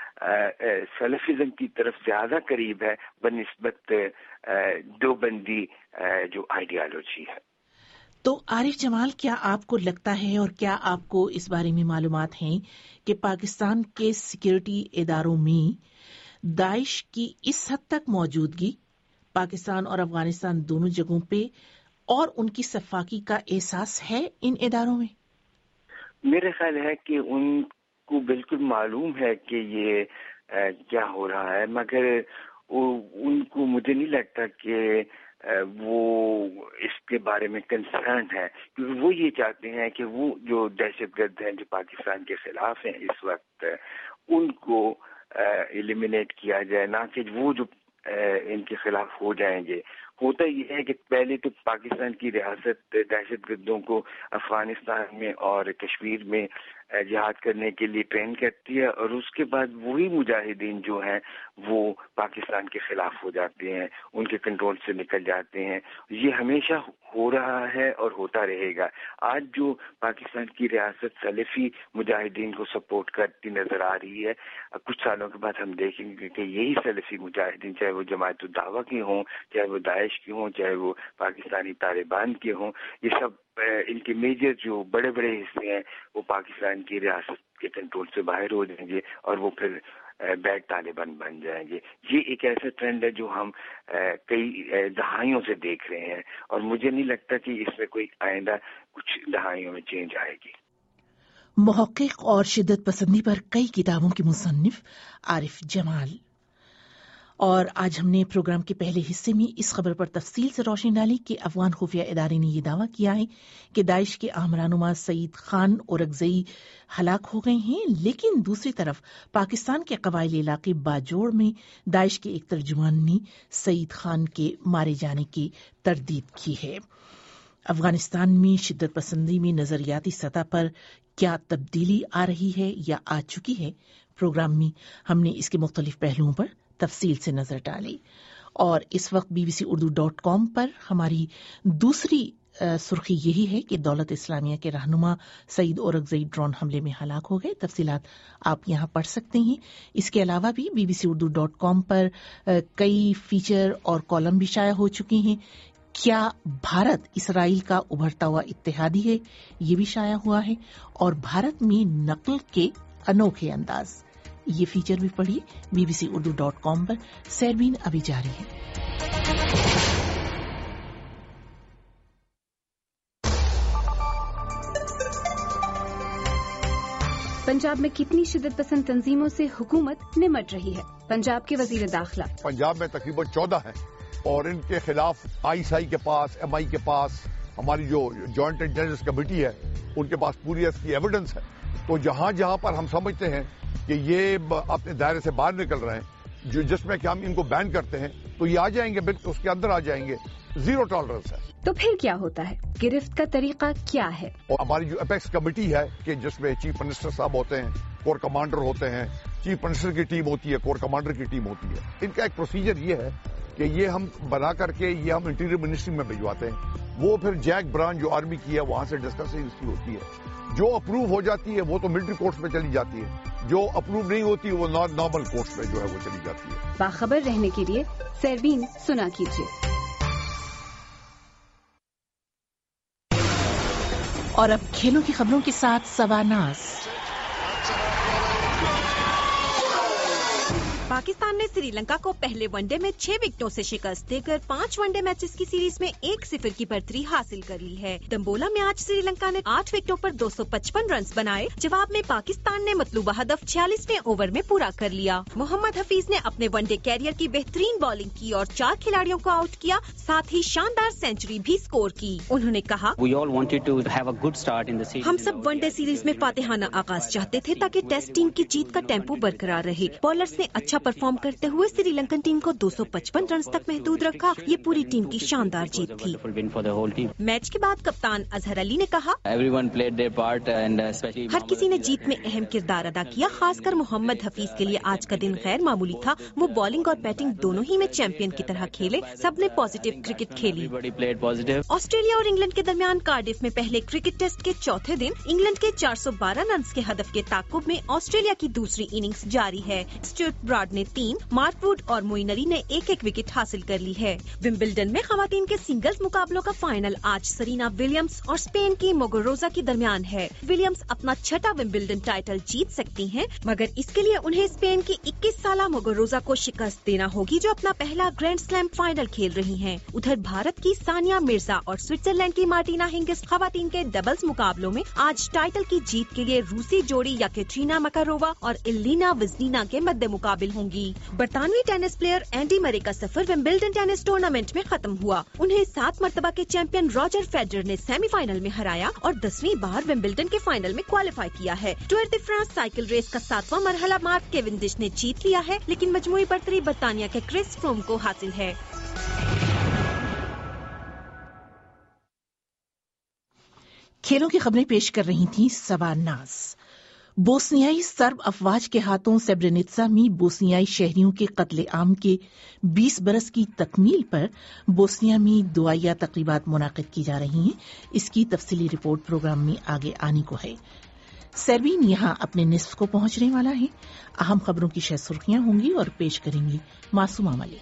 سلفزم کی طرف زیادہ قریب ہے بنسبت دیوبندی جو آئیڈیالوجی ہے۔ تو عارف جمال، کیا آپ کو لگتا ہے اور کیا آپ کو اس بارے میں معلومات ہیں کہ پاکستان کے سیکورٹی اداروں میں داعش کی اس حد تک موجودگی پاکستان اور افغانستان دونوں جگہوں پہ اور ان کی صفاقی کا احساس ہے ان اداروں میں؟ میرا خیال ہے کہ ان کو بالکل معلوم ہے کہ یہ کیا ہو رہا ہے، مگر ان کو مجھے نہیں لگتا کہ وہ اس کے بارے میں کنسرنڈ ہے، کیونکہ وہ یہ چاہتے ہیں کہ وہ جو دہشت گرد ہیں جو پاکستان کے خلاف ہیں اس وقت، ان کو ایلیمینیٹ کیا جائے، نہ کہ وہ جو ان کے خلاف ہو جائیں گے۔ ہوتا یہ ہے کہ پہلے تو پاکستان کی ریاست دہشت گردوں کو افغانستان میں اور کشمیر میں جہاد کرنے کے لیے ٹرین کرتی ہے، اور اس کے بعد وہی مجاہدین جو ہیں وہ پاکستان کے خلاف ہو جاتے ہیں، ان کے کنٹرول سے نکل جاتے ہیں۔ یہ ہمیشہ ہو رہا ہے اور ہوتا رہے گا۔ آج جو پاکستان کی ریاست سلفی مجاہدین کو سپورٹ کرتی نظر آ رہی ہے، کچھ سالوں کے بعد ہم دیکھیں گے کہ یہی سلفی مجاہدین، چاہے وہ جماعت الدعوہ کے ہوں، چاہے وہ داعش کے ہوں، چاہے وہ پاکستانی طالبان کے ہوں، یہ سب ان کے میجر جو بڑے بڑے حصے ہیں وہ پاکستان کی ریاست کے کنٹرول سے باہر ہو جائیں گے، اور وہ پھر بیڈ طالبان بن جائیں گے۔ یہ ایک ایسا ٹرینڈ ہے جو ہم کئی دہائیوں سے دیکھ رہے ہیں، اور مجھے نہیں لگتا کہ اس میں کوئی آئندہ کچھ دہائیوں میں چینج آئے گی۔ محقق اور شدت پسندی پر کئی کتابوں کے مصنف عارف جمال۔ اور آج ہم نے پروگرام کے پہلے حصے میں اس خبر پر تفصیل سے روشنی ڈالی کہ افغان خفیہ ادارے نے یہ دعویٰ کیا ہے کہ داعش کے اہم رہنما سعید خان اورکزئی ہلاک ہو گئے ہیں، لیکن دوسری طرف پاکستان کے قبائلی علاقے باجوڑ میں داعش کے ایک ترجمان نے سعید خان کے مارے جانے کی تردید کی ہے۔ افغانستان میں شدت پسندی میں نظریاتی سطح پر کیا تبدیلی آ رہی ہے یا آ چکی ہے، پروگرام میں ہم نے اس کے مختلف پہلوؤں پر تفصیل سے نظر ڈالی۔ اور اس وقت B B C Urdu dot com پر ہماری دوسری سرخی یہی ہے کہ دولت اسلامیہ کے رہنما سعید اورکزئی ڈرون حملے میں ہلاک ہو گئے۔ تفصیلات آپ یہاں پڑھ سکتے ہیں۔ اس کے علاوہ بھی B B C Urdu dot com پر کئی فیچر اور کالم بھی شائع ہو چکے ہیں۔ کیا بھارت اسرائیل کا ابھرتا ہوا اتحادی ہے، یہ بھی شائع ہوا ہے، اور بھارت میں نقل کے انوکھے انداز، یہ فیچر بھی پڑھی B B C Urdu dot com پر۔ سیربین ابھی جاری ہے۔ پنجاب میں کتنی شدت پسند تنظیموں سے حکومت نمٹ رہی ہے؟ پنجاب کے وزیر داخلہ پنجاب میں تقریباً چودہ ہیں اور ان کے خلاف آئی ایس آئی کے پاس، ایم آئی کے پاس، ہماری جو جوائنٹ انٹیلیجنس کمیٹی ہے ان کے پاس پوری اس کی ایویڈنس ہے۔ تو جہاں جہاں پر ہم سمجھتے ہیں کہ یہ اپنے دائرے سے باہر نکل رہے ہیں، جو جس میں کہ ہم ان کو بین کرتے ہیں، تو یہ آ جائیں گے، بالکل اس کے اندر آ جائیں گے۔ زیرو ٹالرنس ہے۔ تو پھر کیا ہوتا ہے؟ گرفت کا طریقہ کیا ہے؟ اور ہماری جو اپیکس کمیٹی ہے کہ جس میں چیف منسٹر صاحب ہوتے ہیں، کور کمانڈر ہوتے ہیں، چیف منسٹر کی ٹیم ہوتی ہے، کور کمانڈر کی ٹیم ہوتی ہے۔ ان کا ایک پروسیجر یہ ہے کہ یہ ہم بنا کر کے یہ ہم انٹیریئر منسٹری میں بھجواتے ہیں، وہ پھر جیک برانچ جو آرمی کی ہے وہاں سے ڈسکشن اس کی ہوتی ہے، جو اپروو ہو جاتی ہے وہ تو ملٹری کورٹس میں چلی جاتی ہے، جو اپروو نہیں ہوتی وہ نارمل کورٹس میں جو ہے وہ چلی جاتی ہے۔ باخبر رہنے کے لیے سیربین سنا کیجیے۔ اور اب کھیلوں کی خبروں کے ساتھ سواناز۔ پاکستان نے سری لنکا کو پہلے ون ڈے میں چھ وکٹوں سے شکست دے کر پانچ ون ڈے میچز کی سیریز میں ایک صفر کی برتری حاصل کر لی ہے۔ دمبولا میں آج سری لنکا نے آٹھ وکٹوں پر دو سو پچپن رنز بنائے، جواب میں پاکستان نے مطلوبہ ہدف چھیالیسویں اوور میں پورا کر لیا۔ محمد حفیظ نے اپنے ون ڈے کیریئر کی بہترین بالنگ کی اور چار کھلاڑیوں کو آؤٹ کیا، ساتھ ہی شاندار سینچری بھی سکور کی۔ انہوں نے کہا، ہم سب ون ڈے سیریز میں فاتحانہ آغاز چاہتے تھے تاکہ ٹیسٹ ٹیم کی جیت کا ٹیمپو برقرار رہے۔ بالرز نے اچھا پرفارم کرتے ہوئے سری لنکن ٹیم کو دو سو پچپن رنز تک محدود رکھا۔ یہ پوری ٹیم کی شاندار جیت تھی۔ میچ کے بعد کپتان اظہر علی نے کہا، ہر کسی نے جیت میں اہم کردار ادا کیا، خاص کر محمد حفیظ کے لیے آج کا دن غیر معمولی تھا۔ وہ بالنگ اور بیٹنگ دونوں ہی میں چیمپئن کی طرح کھیلے، سب نے پازیٹو کرکٹ کھیلی۔ آسٹریلیا اور انگلینڈ کے درمیان کارڈف میں پہلے کرکٹ ٹیسٹ کے چوتھے دن انگلینڈ کے چار سو بارہ رنز کے ہدف کے تعاقب میں آسٹریلیا کی دوسری اننگز جاری ہے۔ اسٹیورٹ براڈ نے تین، مارک ووڈ اور موئن علی نے ایک ایک وکٹ حاصل کر لی ہے۔ ومبلڈن میں خواتین کے سنگلز مقابلوں کا فائنل آج سرینا ولیمز اور اسپین کی موگوروزا کے درمیان ہے۔ ولیمز اپنا چھٹا ومبلڈن ٹائٹل جیت سکتی ہیں، مگر اس کے لیے انہیں اسپین کی اکیس سالہ موگوروزا کو شکست دینا ہوگی جو اپنا پہلا گرینڈ سلیم فائنل کھیل رہی ہیں۔ ادھر بھارت کی ثانیہ مرزا اور سوئٹزرلینڈ کی مارٹینا ہنگس خواتین کے ڈبلز مقابلوں میں آج ٹائٹل کی جیت کے لیے روسی جوڑی یکیٹرینا مکارووا اور ایلینا وزنینا کے مد مقابل ہوں گی۔ برطانوی ٹینس پلیئر اینڈی مرے کا سفر ومبلڈن ٹینس ٹورنامنٹ میں ختم ہوا۔ انہیں سات مرتبہ کے چیمپئن راجر فیڈرر نے سیمی فائنل میں ہرایا اور دسویں بار ومبلڈن کے فائنل میں کوالیفائی کیا ہے۔ Tour de France cycle race کا ساتواں مرحلہ مارک کیونڈش نے جیت لیا ہے، لیکن مجموعی برتری برطانیہ کے کرس فروم کو حاصل ہے۔ کھیلوں کی خبریں پیش کر رہی تھیں سبا ناز۔ بوسنیائی سرب افواج کے ہاتھوں سیبرینیتسا میں بوسنیائی شہریوں کے قتل عام کے بیس برس کی تکمیل پر بوسنیا میں دعائیہ تقریبات منعقد کی جا رہی ہیں۔ اس کی تفصیلی رپورٹ پروگرام میں آگے آنے کو ہے۔ سیربین یہاں اپنے نصف کو پہنچنے والا ہے۔ اہم خبروں کی شہ سرخیاں ہوں گی اور پیش کریں گی معصومہ ملک۔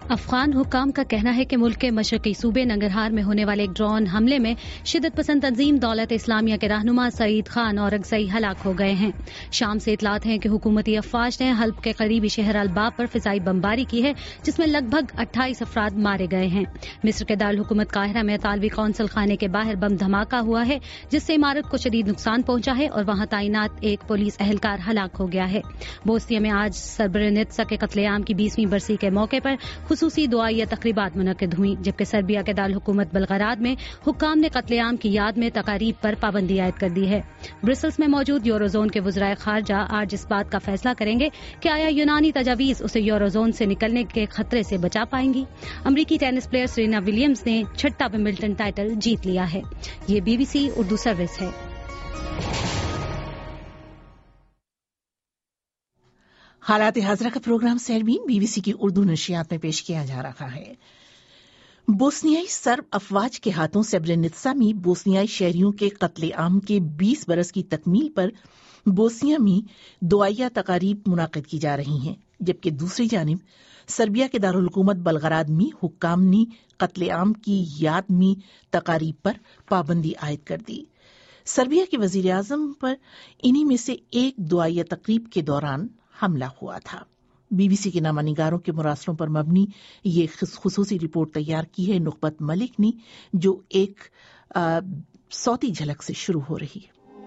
افغان حکام کا کہنا ہے کہ ملک کے مشرقی صوبے ننگرہار میں ہونے والے ایک ڈرون حملے میں شدت پسند تنظیم دولت اسلامیہ کے رہنما سعید خان اورنگزئی ہلاک ہو گئے ہیں۔ شام سے اطلاعات ہیں کہ حکومتی افواج نے حلب کے قریبی شہر الباب پر فضائی بمباری کی ہے، جس میں لگ بھگ اٹھائیس افراد مارے گئے ہیں۔ مصر کے دارالحکومت قاہرہ میں اطالوی قونصل خانے کے باہر بم دھماکہ ہوا ہے، جس سے عمارت کو شدید نقصان پہنچا ہے اور وہاں تعینات ایک پولیس اہلکار ہلاک ہو گیا ہے۔ بوسنیا میں آج سربرینتسا کے قتل عام کی بیسویں برسی کے موقع پر خصوصی دعائیہ تقریبات منعقد ہوئیں، جبکہ سربیا کے دارالحکومت بلغراد میں حکام نے قتل عام کی یاد میں تقاریب پر پابندی عائد کر دی ہے۔ برسلز میں موجود یورو زون کے وزرائے خارجہ آج اس بات کا فیصلہ کریں گے کہ آیا یونانی تجاویز اسے یورو زون سے نکلنے کے خطرے سے بچا پائیں گی۔ امریکی ٹینس پلیئر سرینا ولیمز نے چھٹا ومبلڈن ٹائٹل جیت لیا ہے۔ یہ B B C Urdu service ہے۔ حالات حاضرہ کا programme Sairbeen B B C کی اردو نشریات میں پیش کیا جا رہا ہے۔ بوسنیائی سرب افواج کے ہاتھوں سربرینتسا میں بوسنیائی شہریوں کے قتل عام کے بیس برس کی تکمیل پر بوسنیا میں دعائیہ تقاریب منعقد کی جا رہی ہیں، جبکہ دوسری جانب سربیا کے دارالحکومت بلغراد میں حکام نے قتل عام کی یاد میں تقاریب پر پابندی عائد کر دی۔ سربیا کے وزیر اعظم پر انہی میں سے ایک دعائیہ تقریب کے دوران حملہ ہوا تھا۔ بی بی سی کے نامہ نگاروں کے مراسلوں پر مبنی یہ خصوصی رپورٹ تیار کی ہے نخبت ملک نے، جو ایک صوتی جھلک سے شروع ہو رہی ہے۔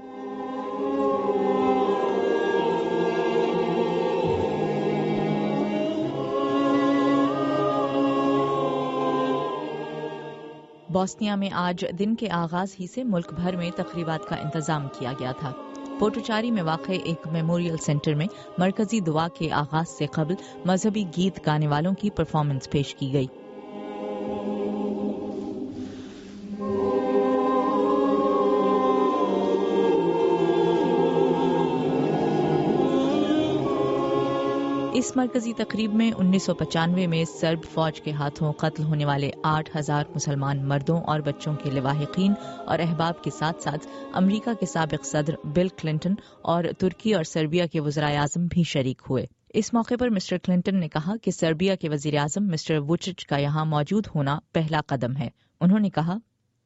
بوسنیا میں آج دن کے آغاز ہی سے ملک بھر میں تقریبات کا انتظام کیا گیا تھا۔ پوٹوچاری میں واقع ایک میموریل سینٹر میں مرکزی دعا کے آغاز سے قبل مذہبی گیت گانے والوں کی پرفارمنس پیش کی گئی۔ اس مرکزی تقریب میں انیس سو پچانوے میں سرب فوج کے ہاتھوں قتل ہونے والے آٹھ ہزار مسلمان مردوں اور بچوں کے لواحقین اور احباب کے ساتھ ساتھ امریکہ کے سابق صدر بل کلنٹن اور ترکی اور سربیا کے وزرائے اعظم بھی شریک ہوئے۔ اس موقع پر مسٹر کلنٹن نے کہا کہ سربیا کے وزیر اعظم مسٹر ووچچ کا یہاں موجود ہونا پہلا قدم ہے۔ انہوں نے کہا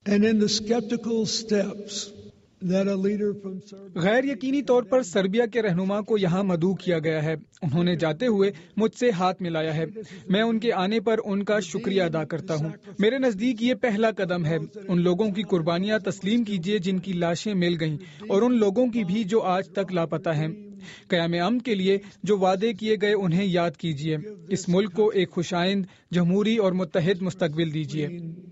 غیر یقینی طور پر سربیا کے رہنما کو یہاں مدعو کیا گیا ہے۔ انہوں نے جاتے ہوئے مجھ سے ہاتھ ملایا ہے۔ میں ان کے آنے پر ان کا شکریہ ادا کرتا ہوں۔ میرے نزدیک یہ پہلا قدم ہے۔ ان لوگوں کی قربانیاں تسلیم کیجیے جن کی لاشیں مل گئیں، اور ان لوگوں کی بھی جو آج تک لاپتہ ہیں۔ قیام امن کے لیے جو وعدے کیے گئے انہیں یاد کیجیے۔ اس ملک کو ایک خوشائند، جمہوری اور متحد مستقبل دیجیے۔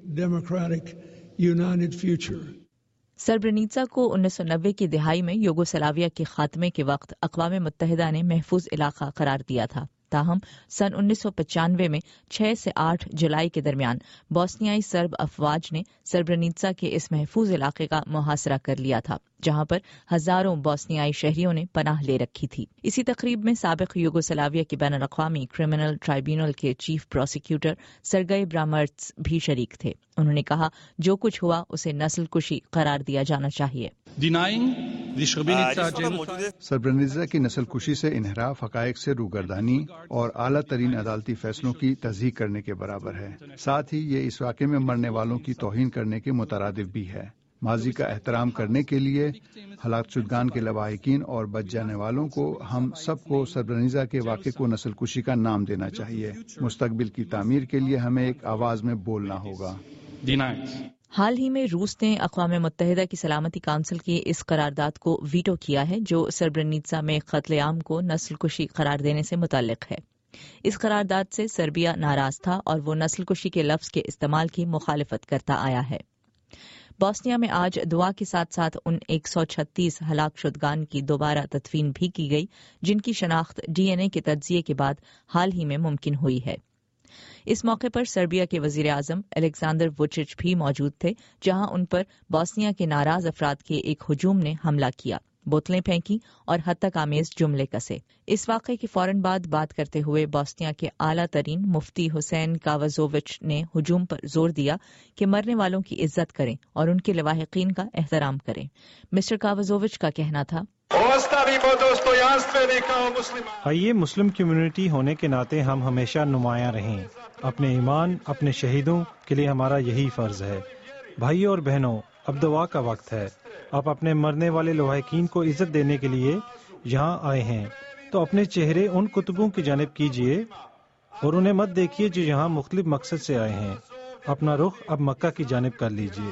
سربرینیتسا کو انیس سو نوے کی دہائی میں یوگوسلاویہ کے خاتمے کے وقت اقوام متحدہ نے محفوظ علاقہ قرار دیا تھا۔ تاہم سن انیس سو پچانوے میں چھ سے آٹھ جولائی کے درمیان بوسنیائی سرب افواج نے سربرینیتسا کے اس محفوظ علاقے کا محاصرہ کر لیا تھا، جہاں پر ہزاروں بوسنیائی شہریوں نے پناہ لے رکھی تھی۔ اسی تقریب میں سابق یوگوسلاویہ کے بین الاقوامی کرمنل ٹرائبیونل کے چیف پروسیکیوٹر سرگئی برامرٹس بھی شریک تھے۔ انہوں نے کہا جو کچھ ہوا اسے نسل کشی قرار دیا جانا چاہیے۔ سربرینیتسا کی نسل کشی سے انحراف حقائق سے روگردانی اور اعلیٰ ترین عدالتی فیصلوں کی تصدیق کرنے کے برابر ہے۔ ساتھ ہی یہ اس واقعے میں مرنے والوں کی توہین کرنے کے مترادف بھی ہے۔ ماضی کا احترام کرنے کے لیے ہلاک شدگان کے لواحقین اور بچ جانے والوں کو ہم سب کو سربرینیتسا کے واقعے کو نسل کشی کا نام دینا چاہیے۔ مستقبل کی تعمیر کے لیے ہمیں ایک آواز میں بولنا ہوگا۔ حال ہی میں روس نے اقوام متحدہ کی سلامتی کونسل کی اس قرارداد کو ویٹو کیا ہے جو سربرینیتسا میں قتل عام کو نسل کشی قرار دینے سے متعلق ہے۔ اس قرارداد سے سربیا ناراض تھا اور وہ نسل کشی کے لفظ کے استعمال کی مخالفت کرتا آیا ہے۔ بوسنیا میں آج دعا کے ساتھ ساتھ ان ایک سو چھتیس ہلاک شدگان کی دوبارہ تدفین بھی کی گئی جن کی شناخت ڈی این اے کے تجزیے کے بعد حال ہی میں ممکن ہوئی ہے۔ اس موقع پر سربیا کے وزیر اعظم الیگزانڈر ووچچ بھی موجود تھے، جہاں ان پر بوسنیا کے ناراض افراد کے ایک ہجوم نے حملہ کیا، بوتلیں پھینکی اور حد تک آمیز جملے کسے۔ اس واقعے کے فوراً بعد بات کرتے ہوئے بوسنیا کے اعلیٰ ترین مفتی حسین کاوازووچ نے ہجوم پر زور دیا کہ مرنے والوں کی عزت کریں اور ان کے لواحقین کا احترام کریں۔ مسٹر کاوازووچ کا کہنا تھا، آئیے مسلم کمیونٹی ہونے کے ناطے ہم ہمیشہ نمایاں رہیں اپنے ایمان، اپنے شہیدوں کے لیے ہمارا یہی فرض ہے۔ بھائیوں اور بہنوں، اب دعا کا وقت ہے۔ آپ اپنے مرنے والے لواحقین کو عزت دینے کے لیے یہاں آئے ہیں، تو اپنے چہرے ان کتبوں کی جانب کیجیے اور انہیں مت دیکھیے جو یہاں مختلف مقصد سے آئے ہیں۔ اپنا رخ اب مکہ کی جانب کر لیجیے۔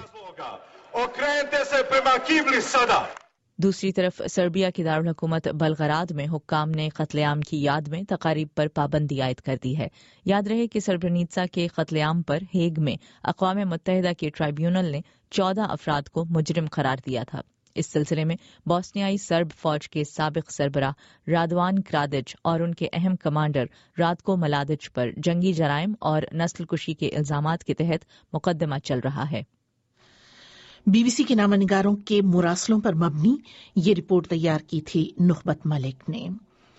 دوسری طرف سربیا کی دارالحکومت بلغراد میں حکام نے قتل عام کی یاد میں تقاریب پر پابندی عائد کر دی ہے۔ یاد رہے کہ سربرنیتسا کے قتل عام پر ہیگ میں اقوام متحدہ کے ٹرائیبیونل نے چودہ افراد کو مجرم قرار دیا تھا۔ اس سلسلے میں بوسنیائی سرب فوج کے سابق سربراہ رادوان کرادچ اور ان کے اہم کمانڈر راتکو ملادچ پر جنگی جرائم اور نسل کشی کے الزامات کے تحت مقدمہ چل رہا ہے۔ بی بی سی کے نامہ نگاروں کے مراسلوں پر مبنی یہ رپورٹ تیار کی تھی نخبت ملک نے۔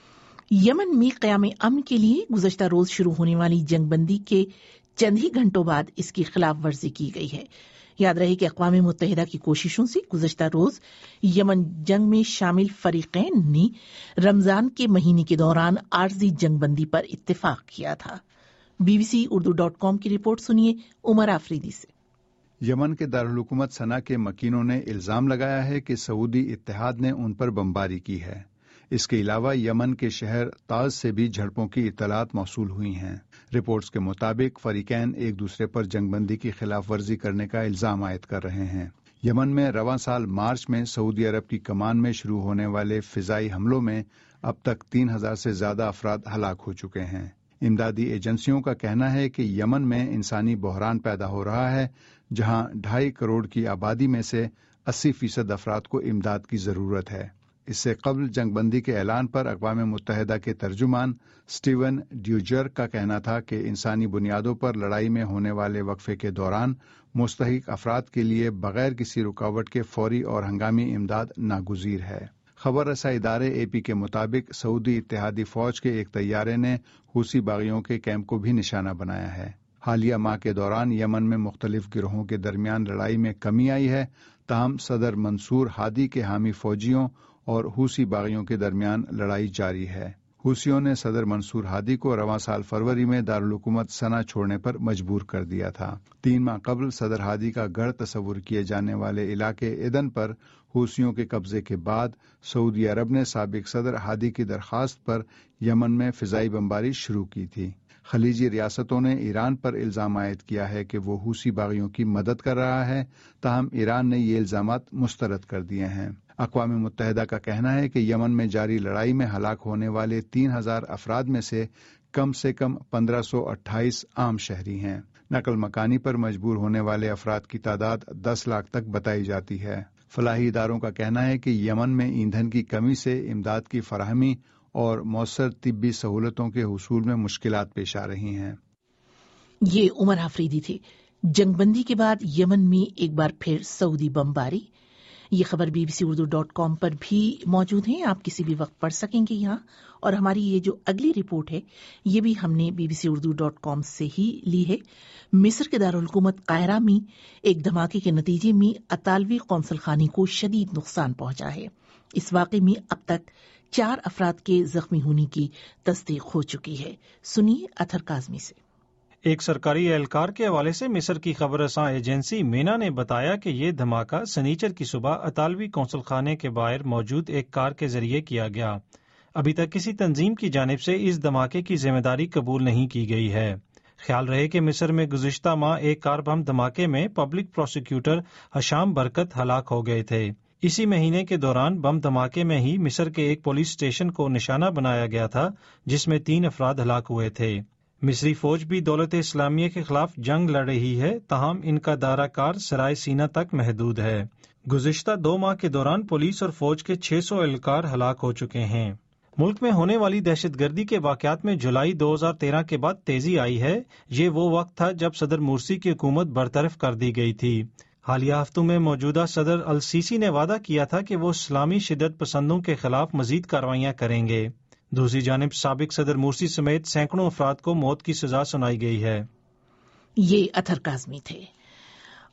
یمن میں قیام امن کے لیے گزشتہ روز شروع ہونے والی جنگ بندی کے چند ہی گھنٹوں بعد اس کی خلاف ورزی کی گئی ہے۔ یاد رہے کہ اقوام متحدہ کی کوششوں سے گزشتہ روز یمن جنگ میں شامل فریقین نے رمضان کے مہینے کے دوران عارضی جنگ بندی پر اتفاق کیا تھا۔ B B C Urdu dot com کی رپورٹ سنیے عمر آفریدی سے۔ یمن کے دارالحکومت صنعا کے مکینوں نے الزام لگایا ہے کہ سعودی اتحاد نے ان پر بمباری کی ہے۔ اس کے علاوہ یمن کے شہر تاز سے بھی جھڑپوں کی اطلاعات موصول ہوئی ہیں۔ رپورٹس کے مطابق فریقین ایک دوسرے پر جنگ بندی کی خلاف ورزی کرنے کا الزام عائد کر رہے ہیں۔ یمن میں رواں سال مارچ میں سعودی عرب کی کمان میں شروع ہونے والے فضائی حملوں میں اب تک تین ہزار سے زیادہ افراد ہلاک ہو چکے ہیں۔ امدادی ایجنسیوں کا کہنا ہے کہ یمن میں انسانی بحران پیدا ہو رہا ہے، جہاں ڈھائی کروڑ کی آبادی میں سے اسی فیصد افراد کو امداد کی ضرورت ہے۔ اس سے قبل جنگ بندی کے اعلان پر اقوام متحدہ کے ترجمان سٹیون ڈیوجر کا کہنا تھا کہ انسانی بنیادوں پر لڑائی میں ہونے والے وقفے کے دوران مستحق افراد کے لیے بغیر کسی رکاوٹ کے فوری اور ہنگامی امداد ناگزیر ہے۔ خبر رساں ادارے اے پی کے مطابق سعودی اتحادی فوج کے ایک طیارے نے حوثی باغیوں کے کیمپ کو بھی نشانہ بنایا ہے۔ حالیہ ماہ کے دوران یمن میں مختلف گروہوں کے درمیان لڑائی میں کمی آئی ہے، تاہم صدر منصور ہادی کے حامی فوجیوں اور حوثی باغیوں کے درمیان لڑائی جاری ہے۔ حوثیوں نے صدر منصور ہادی کو رواں سال فروری میں دارالحکومت صنعا چھوڑنے پر مجبور کر دیا تھا۔ تین ماہ قبل صدر ہادی کا گڑھ تصور کیے جانے والے علاقے ایدن پر حوثیوں کے قبضے کے بعد سعودی عرب نے سابق صدر ہادی کی درخواست پر یمن میں فضائی بمباری شروع کی تھی۔ خلیجی ریاستوں نے ایران پر الزام عائد کیا ہے کہ وہ حوثی باغیوں کی مدد کر رہا ہے، تاہم ایران نے یہ الزامات مسترد کر دیے ہیں۔ اقوام متحدہ کا کہنا ہے کہ یمن میں جاری لڑائی میں ہلاک ہونے والے تین ہزار افراد میں سے کم سے کم پندرہ سو اٹھائیس عام شہری ہیں۔ نقل مکانی پر مجبور ہونے والے افراد کی تعداد دس لاکھ تک بتائی جاتی ہے۔ فلاحی اداروں کا کہنا ہے کہ یمن میں ایندھن کی کمی سے امداد کی فراہمی اور مؤثر طبی سہولتوں کے حصول میں مشکلات پیش آ رہی ہیں۔ یہ عمر آفریدی تھے۔ جنگ بندی کے بعد یمن میں ایک بار پھر سعودی بمباری۔ یہ خبر B B C Urdu dot com پر بھی موجود ہے، آپ کسی بھی وقت پڑھ سکیں گے یہاں۔ اور ہماری یہ جو اگلی رپورٹ ہے یہ بھی ہم نے B B C Urdu dot com سے ہی لی ہے۔ مصر کے دارالحکومت قاہرہ میں ایک دھماکے کے نتیجے میں اطالوی قونصل خانے کو شدید نقصان پہنچا ہے۔ اس واقعے میں اب تک چار افراد کے زخمی ہونے کی تصدیق ہو چکی ہے۔ سنیے اطہر کاظمی سے۔ ایک سرکاری اہلکار کے حوالے سے مصر کی خبر رساں ایجنسی مینا نے بتایا کہ یہ دھماکہ سنیچر کی صبح اطالوی قونصل خانے کے باہر موجود ایک کار کے ذریعے کیا گیا۔ ابھی تک کسی تنظیم کی جانب سے اس دھماکے کی ذمہ داری قبول نہیں کی گئی ہے۔ خیال رہے کہ مصر میں گزشتہ ماہ ایک کار بم دھماکے میں پبلک پروسیکیوٹر حشام برکت ہلاک ہو گئے تھے۔ اسی مہینے کے دوران بم دھماکے میں ہی مصر کے ایک پولیس اسٹیشن کو نشانہ بنایا گیا تھا، جس میں تین افراد ہلاک ہوئے تھے۔ مصری فوج بھی دولت اسلامیہ کے خلاف جنگ لڑ رہی ہے، تاہم ان کا دائرہ کار سرائے سینہ تک محدود ہے۔ گزشتہ دو ماہ کے دوران پولیس اور فوج کے چھ سو اہلکار ہلاک ہو چکے ہیں۔ ملک میں ہونے والی دہشت گردی کے واقعات میں جولائی دو ہزار تیرہ کے بعد تیزی آئی ہے۔ یہ وہ وقت تھا جب صدر مرسی کی حکومت برطرف کر دی گئی تھی۔ حالیہ ہفتوں میں موجودہ صدر السیسی نے وعدہ کیا تھا کہ وہ اسلامی شدت پسندوں کے خلاف مزید کارروائیاں کریں گے۔ دوسری جانب سابق صدر مرسی سمیت سینکڑوں افراد کو موت کی سزا سنائی گئی ہے۔ یہ اطہر کاظمی تھے۔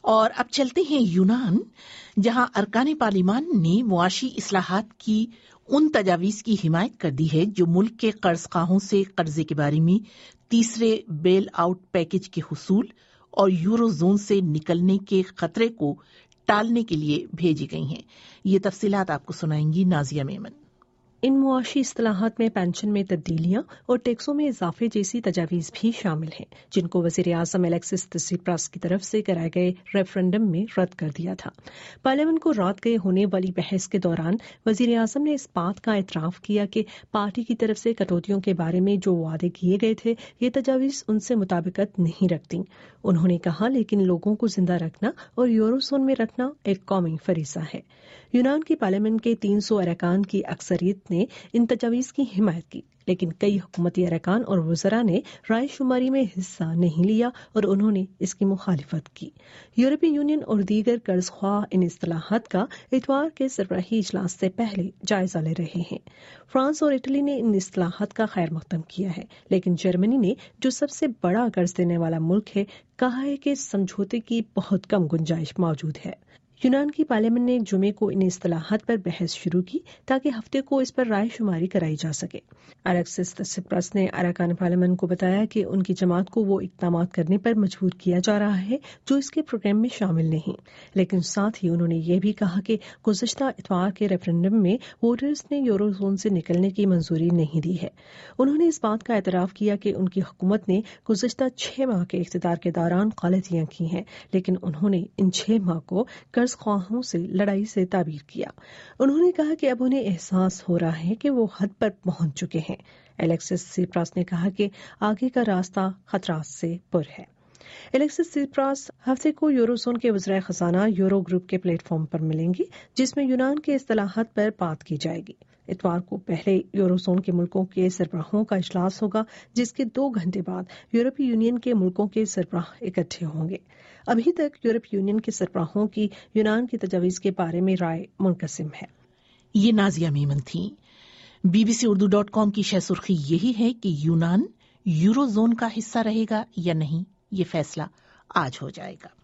اور اب چلتے ہیں یونان، جہاں ارکان پارلیمان نے معاشی اصلاحات کی ان تجاویز کی حمایت کر دی ہے جو ملک کے قرض خواہوں سے قرضے کے بارے میں تیسرے بیل آؤٹ پیکج کے حصول اور یورو زون سے نکلنے کے خطرے کو ٹالنے کے لیے بھیجی گئی ہیں۔ یہ تفصیلات آپ کو سنائیں گی نازیہ میمن۔ ان معاشی اصطلاحات میں پینشن میں تبدیلیاں اور ٹیکسوں میں اضافے جیسی تجاویز بھی شامل ہیں، جن کو وزیر اعظم الیکسس تسیپراس کی طرف سے کرائے گئے ریفرنڈم میں رد کر دیا تھا۔ پارلیمنٹ کو رات گئے ہونے والی بحث کے دوران وزیر اعظم نے اس بات کا اعتراف کیا کہ پارٹی کی طرف سے کٹوتیوں کے بارے میں جو وعدے کیے گئے تھے یہ تجاویز ان سے مطابقت نہیں رکھتی۔ انہوں نے کہا لیکن لوگوں کو زندہ رکھنا اور یورو زون میں رکھنا ایک قومی فریضہ ہے۔ یونان کی پارلیمنٹ کے تین سو ارکان کی اکثریت نے ان تجاویز کی حمایت کی، لیکن کئی حکومتی ارکان اور وزراء نے رائے شماری میں حصہ نہیں لیا اور انہوں نے اس کی مخالفت کی۔ یورپی یونین اور دیگر قرض خواہ ان اصطلاحات کا اتوار کے سربراہی اجلاس سے پہلے جائزہ لے رہے ہیں۔ فرانس اور اٹلی نے ان اصطلاحات کا خیر مقدم کیا ہے، لیکن جرمنی نے، جو سب سے بڑا قرض دینے والا ملک ہے، کہا ہے کہ سمجھوتے کی بہت کم گنجائش موجود ہے۔ یونان کی پارلیمنٹ نے جمعے کو ان اصطلاحات پر بحث شروع کی تاکہ ہفتے کو اس پر رائے شماری کرائی جا سکے۔ الیکسس تسیپراس نے ارکان پارلیمنٹ کو بتایا کہ ان کی جماعت کو وہ اقدامات کرنے پر مجبور کیا جا رہا ہے جو اس کے پروگرام میں شامل نہیں، لیکن ساتھ ہی انہوں نے یہ بھی کہا کہ گزشتہ اتوار کے ریفرنڈم میں ووٹرز نے یورو زون سے نکلنے کی منظوری نہیں دی ہے۔ انہوں نے اس بات کا اعتراف کیا کہ ان کی حکومت نے گزشتہ چھ ماہ کے اقتدار کے دوران غلطیاں کی ہیں، لیکن انہوں نے ان چھ ماہ کو قرض خواہوں سے لڑائی سے تعبیر کیا۔ انہوں نے کہا کہ اب انہیں احساس ہو رہا ہے کہ وہ حد پر پہنچ چکے ہیں۔ الیکسس سیپراس نے کہا کہ آگے کا راستہ خطرات سے پر ہے۔ الیکسس سیپراس ہفتے کو یورو زون کے وزراء خزانہ یورو گروپ کے پلیٹ فارم پر ملیں گی، جس میں یونان کے اصطلاحات پر بات کی جائے گی۔ اتوار کو پہلے یورو زون کے ملکوں کے سربراہوں کا اجلاس ہوگا، جس کے دو گھنٹے بعد یورپی یونین کے ملکوں کے سربراہ اکٹھے ہوں گے۔ ابھی تک یورپی یونین کے سربراہوں کی یونان کی تجاویز کے بارے میں رائے منقسم ہے۔ یہ نازیہ میمن تھی۔ B B C Urdu dot com کی شہ سرخی یہی ہے کہ یونان یورو زون کا حصہ رہے گا یا نہیں، یہ فیصلہ آج ہو جائے گا۔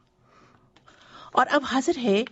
اور اب حاضر ہے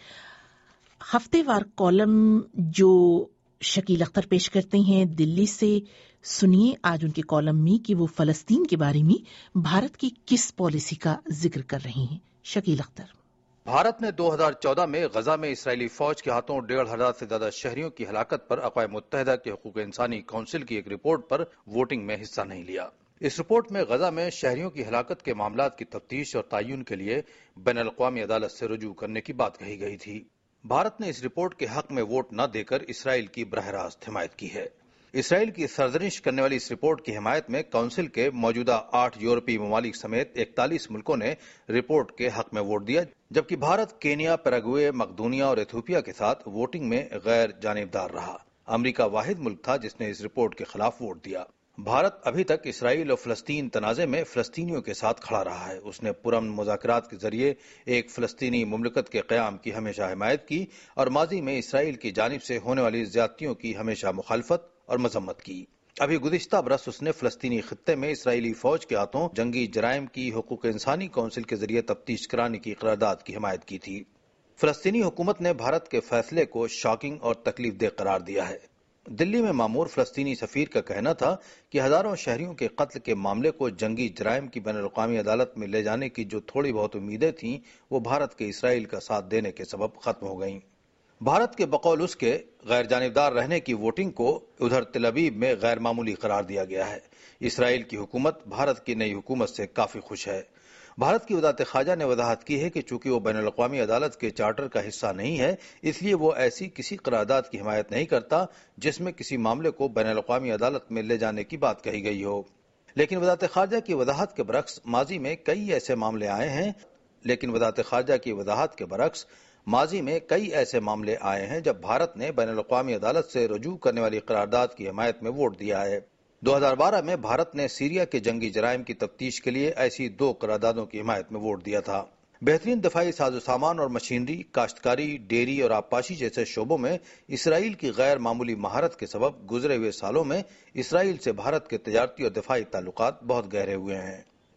ہفتے وار کالم جو شکیل اختر پیش کرتے ہیں دلی سے۔ سنیے آج ان کے کالم میں کہ وہ فلسطین کے بارے میں بھارت کی کس پالیسی کا ذکر کر رہی ہیں۔ شکیل اختر۔ بھارت نے دو ہزار چودہ میں غزہ میں اسرائیلی فوج کے ہاتھوں ڈیڑھ ہزار سے زیادہ شہریوں کی ہلاکت پر اقوام متحدہ کے حقوق انسانی کونسل کی ایک رپورٹ پر ووٹنگ میں حصہ نہیں لیا۔ اس رپورٹ میں غزہ میں شہریوں کی ہلاکت کے معاملات کی تفتیش اور تعین کے لیے بین الاقوامی عدالت سے رجوع کرنے کی بات کہی گئی تھی۔ بھارت نے اس رپورٹ کے حق میں ووٹ نہ دے کر اسرائیل کی براہ راست حمایت کی ہے۔ اسرائیل کی سرزنش کرنے والی اس رپورٹ کی حمایت میں کونسل کے موجودہ آٹھ یورپی ممالک سمیت اکتالیس ملکوں نے رپورٹ کے حق میں ووٹ دیا، جبکہ بھارت کینیا، پیراگوئے، مقدونیہ اور ایتھوپیا کے ساتھ ووٹنگ میں غیر جانبدار رہا۔ امریکہ واحد ملک تھا جس نے اس رپورٹ کے خلاف ووٹ دیا۔ بھارت ابھی تک اسرائیل اور فلسطین تنازع میں فلسطینیوں کے ساتھ کھڑا رہا ہے۔ اس نے پرامن مذاکرات کے ذریعے ایک فلسطینی مملکت کے قیام کی ہمیشہ حمایت کی اور ماضی میں اسرائیل کی جانب سے ہونے والی زیادتیوں کی ہمیشہ مخالفت اور مذمت کی۔ ابھی گزشتہ برس اس نے فلسطینی خطے میں اسرائیلی فوج کے ہاتھوں جنگی جرائم کی حقوق انسانی کونسل کے ذریعے تفتیش کرانے کی قرارداد کی حمایت کی تھی۔ فلسطینی حکومت نے بھارت کے فیصلے کو شاکنگ اور تکلیف دہ قرار دیا ہے۔ دلی میں مامور فلسطینی سفیر کا کہنا تھا کہ ہزاروں شہریوں کے قتل کے معاملے کو جنگی جرائم کی بین الاقوامی عدالت میں لے جانے کی جو تھوڑی بہت امیدیں تھیں وہ بھارت کے اسرائیل کا ساتھ دینے کے سبب ختم ہو گئیں۔ بھارت کے بقول اس کے غیر جانبدار رہنے کی ووٹنگ کو ادھر تل ابیب میں غیر معمولی قرار دیا گیا ہے۔ اسرائیل کی حکومت بھارت کی نئی حکومت سے کافی خوش ہے۔ بھارت کی وزارت خارجہ نے وضاحت کی ہے کہ چونکہ وہ بین الاقوامی عدالت کے چارٹر کا حصہ نہیں ہے، اس لیے وہ ایسی کسی قرارداد کی حمایت نہیں کرتا جس میں کسی معاملے کو بین الاقوامی عدالت میں لے جانے کی بات کہی گئی ہو۔ لیکن وزارت خارجہ کی وضاحت کے برعکس ماضی میں کئی ایسے معاملے آئے ہیں لیکن وزارت خارجہ کی وضاحت کے برعکس ماضی میں کئی ایسے معاملے آئے ہیں جب بھارت نے بین الاقوامی عدالت سے رجوع کرنے والی قرارداد کی حمایت میں ووٹ دیا ہے۔ دو ہزار بارہ میں بھارت نے سیریا کے جنگی جرائم کی تفتیش کے لیے ایسی دو قراردادوں کی حمایت میں ووٹ دیا تھا۔ بہترین دفاعی ساز و سامان اور مشینری، کاشتکاری، ڈیری اور آبپاشی جیسے شعبوں میں اسرائیل کی غیر معمولی مہارت کے سبب گزرے ہوئے سالوں میں اسرائیل سے بھارت کے تجارتی اور دفاعی تعلقات بہت گہرے ہوئے ہیں۔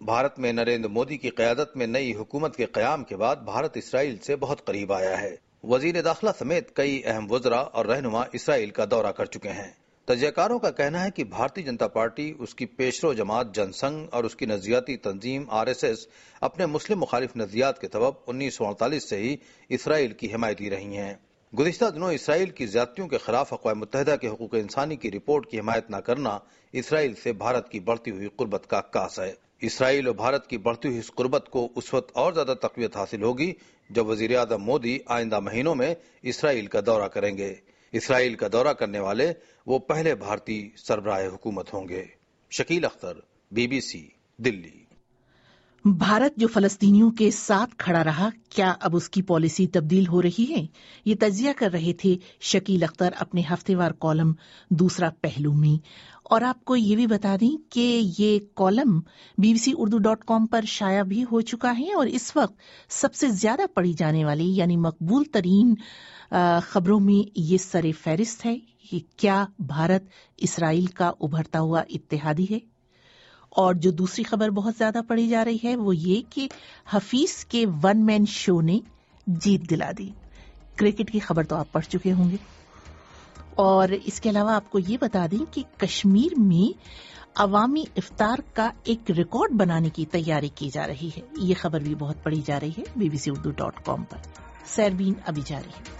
بھارت میں نریندر مودی کی قیادت میں نئی حکومت کے قیام کے بعد بھارت اسرائیل سے بہت قریب آیا ہے۔ وزیر داخلہ سمیت کئی اہم وزراء اور رہنما اسرائیل کا دورہ کر چکے ہیں۔ تجزیہ کاروں کا کہنا ہے کہ بھارتی جنتا پارٹی، اس کی پیشرو جماعت جن سنگھ اور اس کی نظریاتی تنظیم آر ایس ایس اپنے مسلم مخالف نظریات کے سبب انیس سو اڑتالیس سے ہی اسرائیل کی حمایتی رہی ہیں۔ گزشتہ دنوں اسرائیل کی زیادتیوں کے خلاف اقوام متحدہ کے حقوق انسانی کی رپورٹ کی حمایت نہ کرنا اسرائیل سے بھارت کی بڑھتی ہوئی قربت کا عکاس ہے۔ اسرائیل اور بھارت کی بڑھتی ہوئی اس قربت کو اس وقت اور زیادہ تقویت حاصل ہوگی جب وزیر اعظم مودی آئندہ مہینوں میں اسرائیل کا دورہ کریں گے۔ اسرائیل کا دورہ کرنے والے وہ پہلے بھارتی سربراہ حکومت ہوں گے۔ Shakeel Akhtar, B B C, Delhi. Bharat جو فلسطینیوں کے ساتھ کھڑا رہا، کیا اب اس کی پالیسی تبدیل ہو رہی ہے؟ یہ تجزیہ کر رہے تھے شکیل اختر اپنے ہفتے وار کالم دوسرا پہلو میں۔ اور آپ کو یہ بھی بتا دیں کہ یہ column B B C Urdu dot com پر شائع بھی ہو چکا ہے اور اس وقت سب سے زیادہ پڑھی جانے والی یعنی مقبول ترین خبروں میں یہ سر فہرست ہے کہ کیا بھارت اسرائیل کا ابھرتا ہوا اتحادی ہے۔ اور جو دوسری خبر بہت زیادہ پڑھی جا رہی ہے وہ یہ کہ حفیظ کے ون مین شو نے جیت دلا دی۔ کرکٹ کی خبر تو آپ پڑھ چکے ہوں گے، اور اس کے علاوہ آپ کو یہ بتا دیں کہ کشمیر میں عوامی افطار کا ایک ریکارڈ بنانے کی تیاری کی جا رہی ہے۔ یہ خبر بھی بہت پڑھی جا رہی ہے B B C Urdu dot com پر۔ سیربین ابھی جاری ہے۔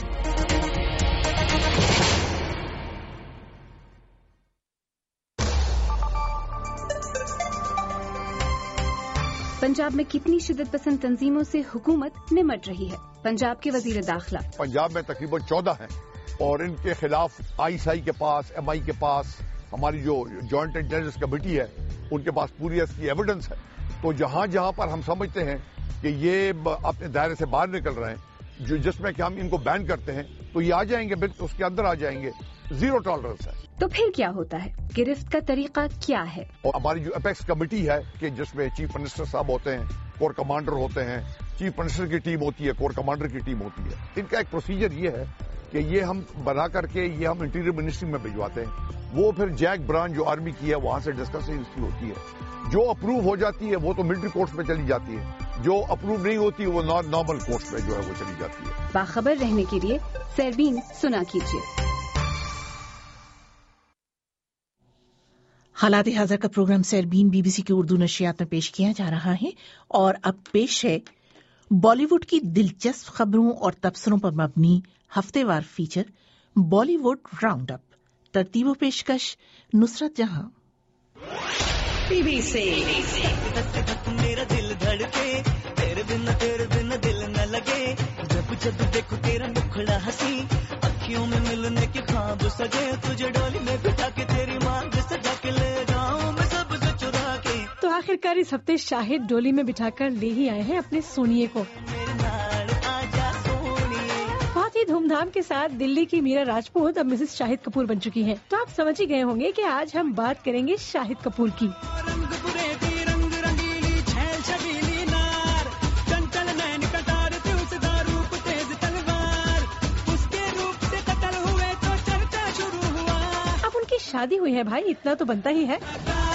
پنجاب میں کتنی شدت پسند تنظیموں سے حکومت نمٹ رہی ہے؟ پنجاب کے وزیر داخلہ پنجاب میں تقریباً چودہ ہیں اور ان کے خلاف آئی ایس آئی کے پاس، ایم آئی کے پاس، ہماری جو جوائنٹ انٹیلیجنس کمیٹی ہے ان کے پاس پوری اس کی ایویڈنس ہے۔ تو جہاں جہاں پر ہم سمجھتے ہیں کہ یہ اپنے دائرے سے باہر نکل رہے ہیں، جو جس میں کہ ہم ان کو بین کرتے ہیں، تو یہ آ جائیں گے، بالکل اس کے اندر آ جائیں گے۔ زیرو ٹالرنس ہے۔ تو پھر کیا ہوتا ہے؟ گرفت کا طریقہ کیا ہے؟ اور ہماری جو اپیکس کمیٹی ہے کہ جس میں چیف منسٹر صاحب ہوتے ہیں، کور کمانڈر ہوتے ہیں، چیف منسٹر کی ٹیم ہوتی ہے، کور کمانڈر کی ٹیم ہوتی ہے۔ ان کا ایک پروسیجر یہ ہے کہ یہ ہم بنا کر کے یہ ہم انٹیریئر منسٹری میں بھجواتے ہیں، وہ پھر جیک بران جو آرمی کی ہے وہاں سے ڈسکشن اس کی ہوتی ہے، جو اپروو ہو جاتی ہے وہ تو ملٹری کورٹس میں چلی جاتی ہے، جو اپروو نہیں ہوتی وہ نارمل کورٹس میں جو ہے وہ چلی جاتی ہے۔ باخبر رہنے کے لیے سیربین سنا کیجیے۔ حالات حاضر کا programme Sairbeen B B C کے اردو نشریات میں پیش کیا جا رہا ہے، اور اب پیش ہے بالی ووڈ کی دلچسپ خبروں اور تبصروں پر مبنی ہفتے وار feature Bollywood roundup. ترتیب و پیشکش نصرت جہاں۔ بی بی سی میرا دل دھڑکے، تیرے بنا تیرے بنا دل نہ لگے، جب جب دیکھو تیرا مکھڑا ہنسی، اکھیوں میں ملنے کے خواب سجے، تجھے ڈولی میں بٹھا کے تیری مانگ سجا کے لے جاؤں میں سب سے چرا کے۔ تو آخر کار اس ہفتے شاہد ڈولی میں بٹھا کر لے ہی آئے ہیں اپنے سونیے کو۔ بہت ہی دھوم دھام کے ساتھ دلی کی میرا راجپوت اب مسز شاہد کپور بن چکی ہیں، تو آپ سمجھ ہی گئے ہوں گے کہ آج ہم بات کریں گے شاہد کپور کی۔ اب ان کی شادی ہوئی ہے بھائی، اتنا تو بنتا ہی ہے۔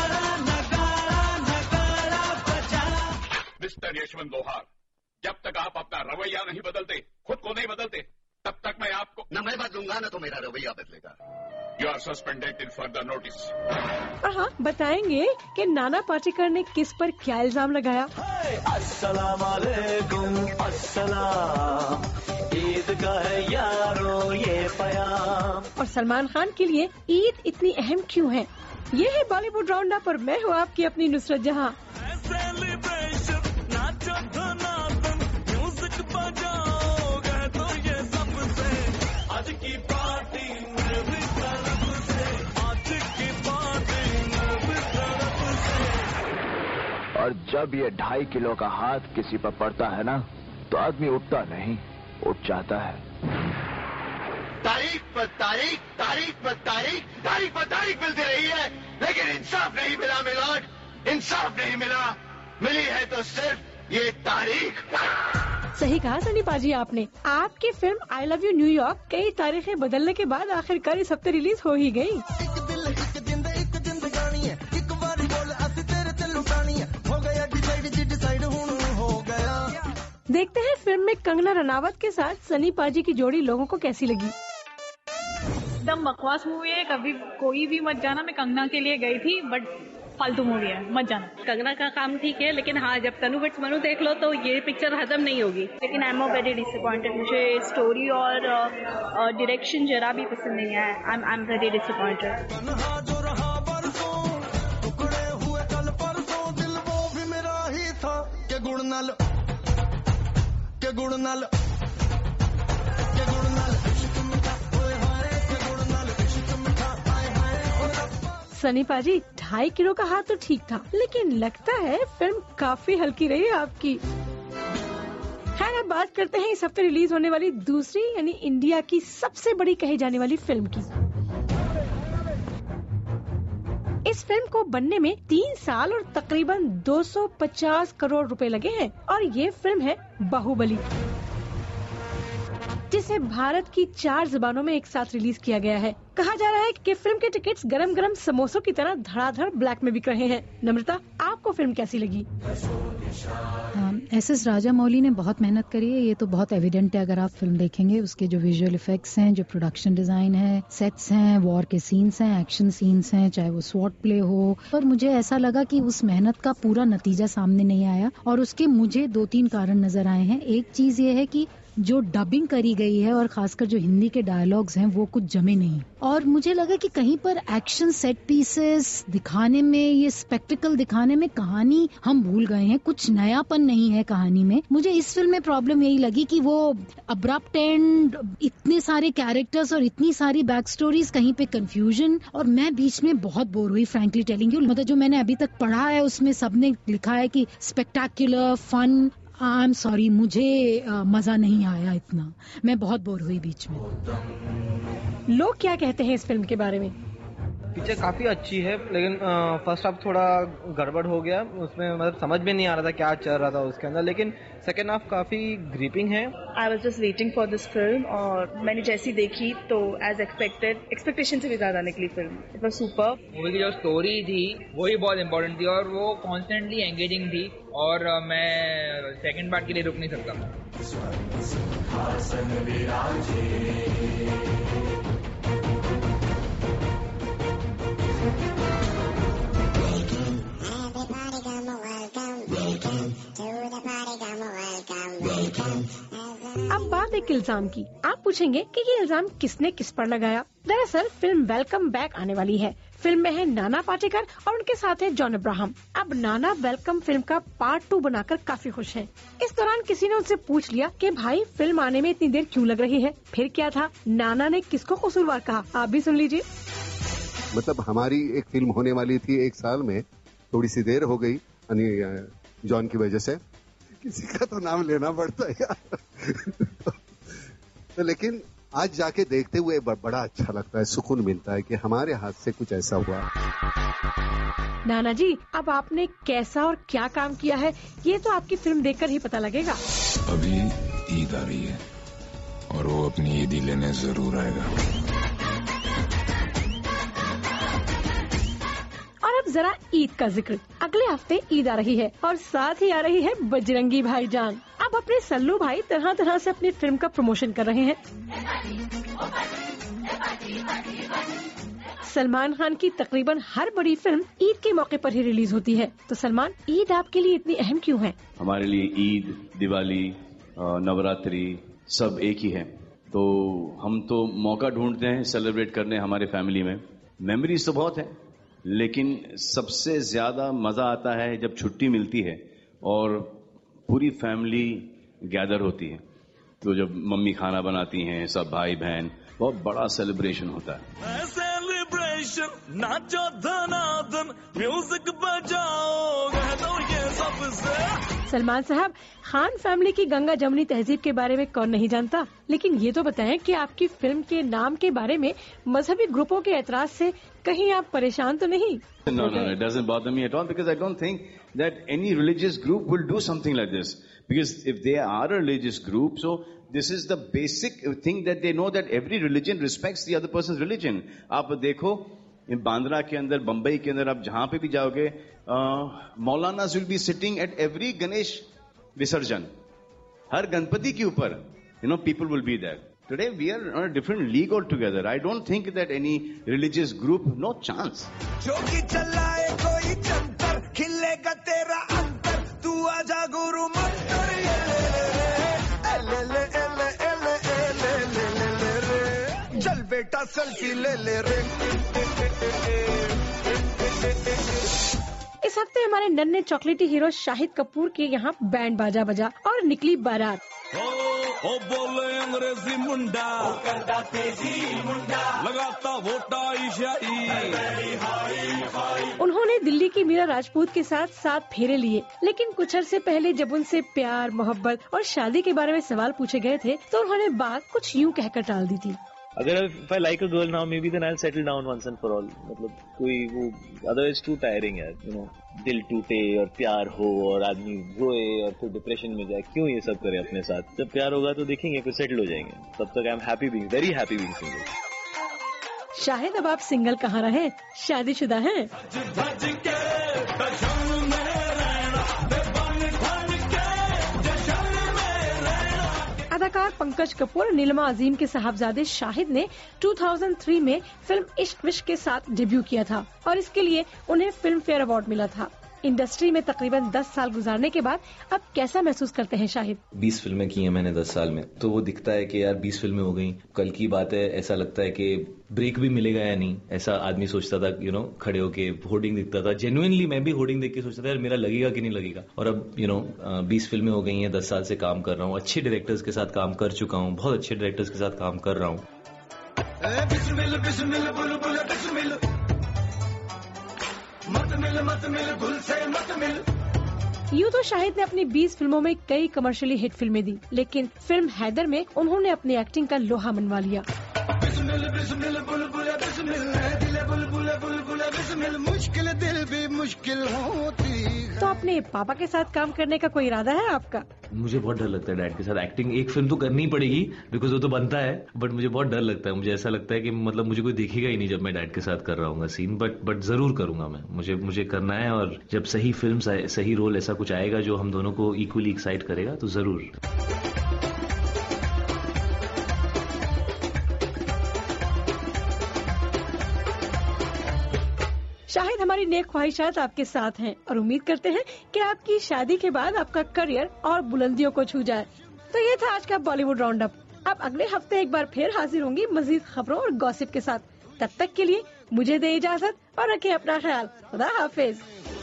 مسٹر یشونت لوہار، جب تک آپ اپنا رویہ نہیں بدلتے، خود کو نہیں بدلتے، تب تک میں آپ کو نہ میں بدلوں گا نہ تو میرا رویہ بدلے گا۔ You are suspended till further notice. اور ہاں بتائیں گے کہ نانا پاٹیکر نے کس پر کیا الزام لگایا۔ السلام علیکم، السلام، عید کا ہے یارو یہ پیام۔ اور سلمان خان کے لیے عید اتنی اہم کیوں ہے؟ یہ ہے بالی ووڈ راؤنڈ اپ اور میں ہوں آپ کی اپنی نصرت جہاں۔ اور جب یہ ڈھائی کلو کا ہاتھ کسی پر پڑتا ہے نا تو آدمی اٹھتا نہیں، اٹھ جاتا ہے۔ تاریخ پر تاریخ، تاریخ پر تاریخ، تاریخ پر تاریخ ملتی رہی ہے، لیکن انصاف نہیں ملا میلاڈ، انصاف نہیں ملا، ملی ہے تو صرف یہ تاریخ۔ صحیح کہا سنی پاجی آپ نے۔ آپ کی film I love you New York کئی تاریخیں بدلنے کے بعد آخر کار اس ہفتے ریلیز ہو ہی گئی۔ में कंगना रनावत के साथ सनी पाजी की जोड़ी लोगों को कैसी लगी? एकदम बकवास मूवी है, कभी कोई भी मत जाना। मैं कंगना के लिए गई थी, बट फालतू मूवी है, मत जाना। कंगना का काम ठीक है, लेकिन हाँ जब तनु बट्स मनु देख लो तो ये पिक्चर हजम नहीं होगी। लेकिन आई एम वेरी डिसअपॉइंटेड। मुझे स्टोरी और डायरेक्शन जरा भी पसंद नहीं आया। I am I am very disappointed. Sunny पाजी, ढाई किलो का हाथ तो ठीक था, लेकिन लगता है फिल्म काफी हल्की रही है आपकी। खैर, अब बात करते हैं इस हफ्ते रिलीज होने वाली दूसरी यानी इंडिया की सबसे बड़ी कही जाने वाली फिल्म की। इस फिल्म को बनने में तीन साल और तकरीबन दो सौ पचास करोड़ रुपए लगे हैं और ये फिल्म है बाहुबली, जिसे भारत की चार जुबानों में एक साथ रिलीज किया गया है। कहा जा रहा है कि फिल्म के टिकट्स गरम गरम समोसों की तरह धड़ाधड़ ब्लैक में बिक रहे हैं। नम्रता, आपको फिल्म कैसी लगी? एस एस राजा मौली ने बहुत मेहनत करी है, ये तो बहुत एविडेंट है। अगर आप फिल्म देखेंगे, उसके जो विजुअल इफेक्ट्स हैं, जो प्रोडक्शन डिजाइन है, सेट्स हैं, वॉर के सीन्स हैं, एक्शन सीन्स हैं, चाहे वो स्वॉट प्ले हो, पर मुझे ऐसा लगा कि उस मेहनत का पूरा नतीजा सामने नहीं आया और उसके मुझे दो तीन कारण नजर आए हैं। एक चीज ये है कि जो डबिंग करी गई है और खासकर जो हिंदी के डायलॉग्स हैं वो कुछ जमे नहीं, और मुझे लगा कि कहीं पर एक्शन सेट पीसेस दिखाने में, ये स्पेक्टिकल दिखाने में कहानी हम भूल गए हैं, कुछ नयापन नहीं है कहानी में। मुझे इस फिल्म में प्रॉब्लम यही लगी कि वो अब्रप्ट एंड, इतने सारे कैरेक्टर्स और इतनी सारी बैक स्टोरीज, कहीं पे कंफ्यूजन, और मैं बीच में बहुत बोर हुई फ्रैंकली टेलिंग यू। मतलब जो मैंने अभी तक पढ़ा है उसमें सबने लिखा है कि spectacular, fun. I am sorry, मुझे आ, मजा नहीं आया इतना, मैं बहुत बोर हुई बीच में। लोग क्या कहते हैं इस फिल्म के बारे में? पिक्चर काफी अच्छी है, लेकिन फर्स्ट हाफ थोड़ा गड़बड़ हो गया, उसमें मतलब समझ में नहीं आ रहा था क्या चल रहा था उसके अंदर, लेकिन सेकेंड हाफ काफी ग्रिपिंग है। I was just waiting for this film और मैंने जैसी देखी तो एज एक्सपेक्टेड, एक्सपेक्टेशन से भी ज्यादा निकली film. It was super. Movie की जो स्टोरी थी वही बहुत इंपॉर्टेंट थी और वो कॉन्स्टेंटली एंगेजिंग थी और मैं सेकेंड पार्ट के लिए रुक नहीं सकता। अब बात एक इल्जाम की। आप पूछेंगे कि ये इल्जाम किसने किस पर लगाया। दरअसल फिल्म वेलकम बैक आने वाली है। फिल्म में है नाना पाटेकर और उनके साथ है जॉन अब्राहम। अब नाना वेलकम फिल्म का पार्ट टू बनाकर काफी खुश हैं। इस दौरान किसी ने उनसे पूछ लिया कि भाई फिल्म आने में इतनी देर क्यों लग रही है? फिर क्या था, नाना ने किसको कसूरवार कहा, आप भी सुन लीजिए। मतलब हमारी एक फिल्म होने वाली थी एक साल में, थोड़ी सी देर हो गई जॉन की वजह से। किसी का तो नाम लेना पड़ता है यार। तो लेकिन आज जाके देखते हुए बड़ा अच्छा लगता है, सुकून मिलता है कि हमारे हाथ से कुछ ऐसा हुआ। नाना जी, अब आपने कैसा और क्या काम किया है ये तो आपकी फिल्म देखकर ही पता लगेगा। अभी ईद आ रही है और वो अपनी ईदी लेने जरूर आएगा। और अब जरा ईद का जिक्र। अगले हफ्ते ईद आ रही है और साथ ही आ रही है बजरंगी भाईजान। अब अपने सल्लू भाई तरह तरह से अपनी फिल्म का प्रमोशन कर रहे हैं। सलमान खान की तकरीबन हर बड़ी फिल्म ईद के मौके पर ही रिलीज होती है। तो सलमान, ईद आपके लिए इतनी अहम क्यों है? हमारे लिए ईद, दिवाली, नवरात्रि सब एक ही है। तो हम तो मौका ढूंढते हैं सेलिब्रेट करने हमारे फैमिली में। मेमोरीज तो बहुत है, लेकिन सबसे ज्यादा मजा आता है जब छुट्टी मिलती है और पूरी फैमिली गैदर होती है। तो जब मम्मी खाना बनाती हैं, सब भाई बहन, बहुत बड़ा सेलिब्रेशन होता है। सेलिब्रेशन नाचो धनाधन, म्यूजिक बजाओ, तो ये सबसे। सलमान साहब, खान फैमिली की गंगा जमुनी तहजीब के बारे में कौन नहीं जानता, लेकिन ये तो बताएं कि आपकी फिल्म के नाम के बारे में मजहबी ग्रुपों के एतराज से कहीं आप परेशान तो नहीं? No, no, no, it doesn't bother me at all because I don't think that any religious group will do something like this. Because if they are a religious group, so this is the basic thing that they know that every religion respects the other person's religion. आप देखो बांद्रा के अंदर, बम्बई के अंदर, आप जहां पे भी जाओगे, मौलानास will be sitting at every Ganesh विसर्जन हर गणपति के ऊपर you know people will be there. Today we are on a different league altogether. I don't think that any religious group, no chance. जोगी चलाए कोई जंतर खिलेगा तेरा अंतर तू आजा गुरु मंत्र ये ले ले ले ले ले ले ले ले रे चल बेटा सेल्फी ले ले रे. इस हफ्ते हमारे नन्हे चॉकलेटी हीरो शाहिद कपूर के यहाँ बैंड बाजा बजा और निकली बारात. ओ बोले अंग्रेजी मुंडा ओ करदा तेजी मुंडा लगाता वोटा ईशाई. उन्होंने दिल्ली की मीरा राजपूत के साथ सात फेरे लिए, लेकिन कुछ अरसे पहले जब उनसे प्यार, मोहब्बत और शादी के बारे में सवाल पूछे गए थे तो उन्होंने बात कुछ यूं कहकर टाल दी थी. अगर if I like a girl now, maybe then I'll settle down once and for all. मतलब कोई वो otherwise too tiring है, you know. दिल टूटे और प्यार हो और आदमी रोए और फिर डिप्रेशन में जाए, क्यों ये सब करे अपने साथ? जब प्यार होगा तो देखेंगे, फिर सेटल हो जाएंगे. तब तक I am happy being very happy being single. Shahid अब आप सिंगल कहाँ रहे, शादीशुदा हैं? अदाकार पंकज कपूर और नीलिमा अजीम के साहबजादे शाहिद ने दो हज़ार तीन में फिल्म इश्क विश्क के साथ डेब्यू किया था और इसके लिए उन्हें फिल्म फेयर अवार्ड मिला था. इंडस्ट्री में तकरीबन दस साल गुजारने के बाद अब कैसा महसूस करते हैं शाहिद? बीस फिल्में की हैं मैंने दस साल में, तो वो दिखता है कि यार बीस फिल्में हो गई. कल की बात है, ऐसा लगता है कि ब्रेक भी मिलेगा या नहीं, ऐसा आदमी सोचता था. यू नो खड़े होके होर्डिंग दिखता था, जेन्युइनली मैं भी होर्डिंग देख के सोचता था यार मेरा लगेगा कि नहीं लगेगा. और अब यू नो बीस फिल्में हो गई हैं, दस साल से काम कर रहा हूँ, अच्छे डायरेक्टर्स के साथ काम कर चुका हूँ, बहुत अच्छे डायरेक्टर्स के साथ काम कर रहा हूँ. मत मिल मत मिल गुल से मत मिल. यूँ तो शाहिद ने अपनी बीस फिल्मों में कई कमर्शियली हिट फिल्में दी, लेकिन फिल्म हैदर में उन्होंने अपनी एक्टिंग का लोहा मनवा लिया. बिस्मिल बिस्मिल बुलबुल बिस्मिल दिल बुलबुल बुलबुल बिस्मिल मुश्किल दिल भी मुश्किल होती. तो अपने पापा के साथ काम करने का कोई इरादा है आपका? मुझे बहुत डर लगता है डैड के साथ एक्टिंग. एक फिल्म तो करनी ही पड़ेगी बिकॉज वो तो बनता है, बट मुझे बहुत डर लगता है. मुझे ऐसा लगता है कि मतलब मुझे कोई देखेगा ही नहीं जब मैं डैड के साथ कर रहा हूँ सीन. बट बट जरूर करूंगा मैं, मुझे मुझे करना है. और जब सही फिल्म, सही रोल, ऐसा कुछ आएगा जो हम दोनों को इक्वली एक्साइट करेगा तो जरूर. शाहिद, हमारी नेक ख्वाहिशात आपके साथ हैं और उम्मीद करते हैं कि आपकी शादी के बाद आपका करियर और बुलंदियों को छू जाए. तो ये था आज का बॉलीवुड राउंड अप. अब अगले हफ्ते एक बार फिर हाजिर होंगी मजीद खबरों और गॉसिप के साथ. तब तक के लिए मुझे दे इजाजत और रखें अपना ख्याल. खुदा हाफिज.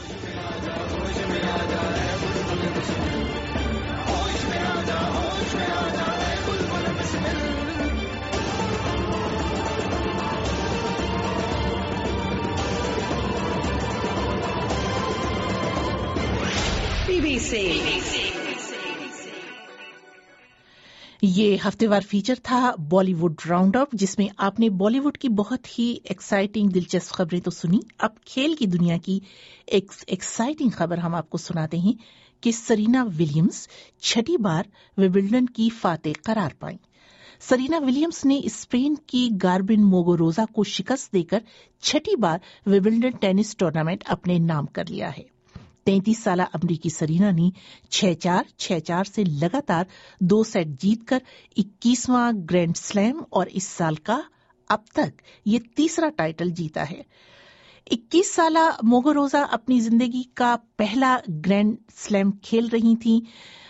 ये हफ्तेवार फीचर था बॉलीवुड राउंड अप, जिसमें आपने बॉलीवुड की बहुत ही एक्साइटिंग दिलचस्प खबरें तो सुनी. अब खेल की दुनिया की एक एक्साइटिंग खबर हम आपको सुनाते हैं कि सरीना विलियम्स छठी बार विंबलडन की फातेह करार पाईं. सरीना विलियम्स ने स्पेन की गार्बिन मोगोरोजा को शिकस्त देकर छठी बार विंबलडन टेनिस टूर्नामेंट अपने नाम कर लिया है. तैंतीस साल अमरीकी सरीना ने छह चार छह चार से लगातार दो सेट जीतकर इक्कीसवां ग्रैंड स्लैम और इस साल का अब तक ये तीसरा टाइटल जीता है. इक्कीस साल मोगोरोजा अपनी जिंदगी का पहला ग्रैंड स्लैम खेल रही थीं,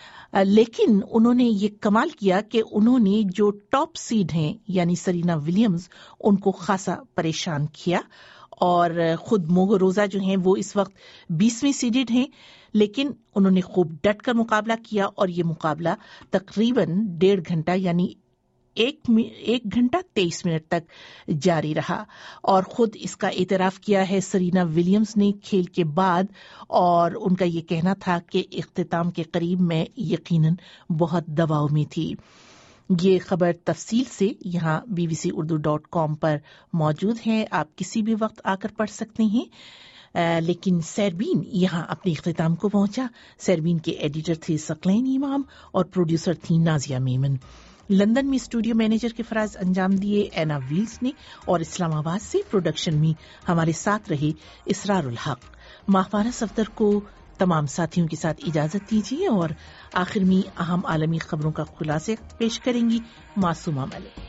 लेकिन उन्होंने ये कमाल किया कि उन्होंने जो टॉप सीड हैं यानी सरीना विलियम्स, उनको खासा परेशान किया. और खुद मोगोरोजा जो हैं वो इस वक्त बीसवीं सीडेड हैं, लेकिन उन्होंने खूब डट कर मुकाबला किया और ये मुकाबला तकरीबन डेढ़ घंटा यानी एक एक घंटा तेईस मिनट तक जारी रहा. और खुद इसका एतराफ किया है सरीना विलियम्स ने खेल के बाद, और उनका ये कहना था कि इख्तिताम के करीब मैं यकीनन बहुत दबाव में थी. ये खबर तफसील से यहाँ बीबीसी उर्दू डॉट कॉम पर मौजूद है, आप किसी भी वक्त आकर पढ़ सकते हैं. आ, लेकिन सैरबीन यहाँ अपने इख्तिताम को पहुंचा. सैरबीन के एडिटर थे सकलैन इमाम और प्रोड्यूसर थी नाजिया मेमन. लंदन में स्टूडियो मैनेजर के फराज अंजाम दिए एना वील्स ने, और इस्लामाबाद से प्रोडक्शन में हमारे साथ रहे इसरारुल हक. माहवारा सफदर को तमाम साथियों के साथ इजाजत दीजिए और आखिर में अहम आलमी खबरों का खुलासे पेश करेंगी मासूमा मलिक।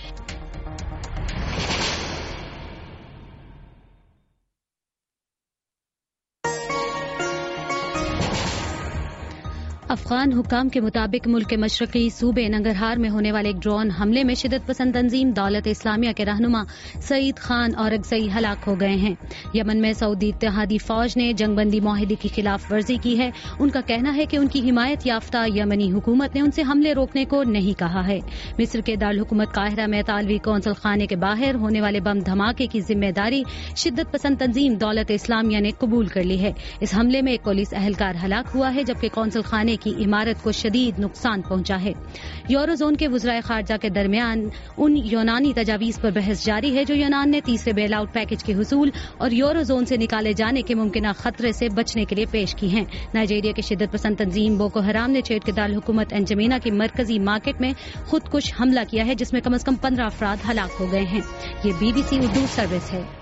अफगान हुक्काम के मुताबिक मुल्क के मशरकी सूबे नंगरहार में होने वाले एक ड्रोन हमले में शिदत पसंद तंजीम दौलत इस्लामिया के रहनुमा सईद खान औरगज़ई हलाक हो गए हैं। यमन में सऊदी इत्तेहादी फौज ने जंगबंदी माहिदे की खिलाफ वर्जी की है। उनका कहना है कि उनकी हिमायत याफ्ता यमनी हुकूमत ने उनसे हमले रोकने को नहीं कहा है। मिस्र के दारुल हुकूमत काहिरा में तालवी कौंसल खाने के बाहर होने वाले बम धमाके की जिम्मेदारी शिदत पसंद तंजीम दौलत इस्लामिया ने कबूल कर ली है। इस हमले में एक पुलिस एहलकार हलाक हुआ है जबकि कौंसल खाने की इमारत को शदीद नुकसान पहुंचा है। यूरोजोन के वज़राए खारजा के दरमियान उन यूनानी तजावीज़ पर बहस जारी है जो यूनान ने तीसरे बेल आउट पैकेज के हुसूल और यूरोजोन से निकाले जाने के मुमकिन खतरे से बचने के लिए पेश की हैं। नाइजीरिया की शिद्दत पसंद तंजीम बोको हराम ने चेट के दारुल हुकूमत एंजमीना की मरकजी मार्केट में खुदकुश हमला किया है जिसमें कम अज कम पंद्रह अफराद हलाक हो गए हैं। ये बीबीसी उर्दू सर्विस है।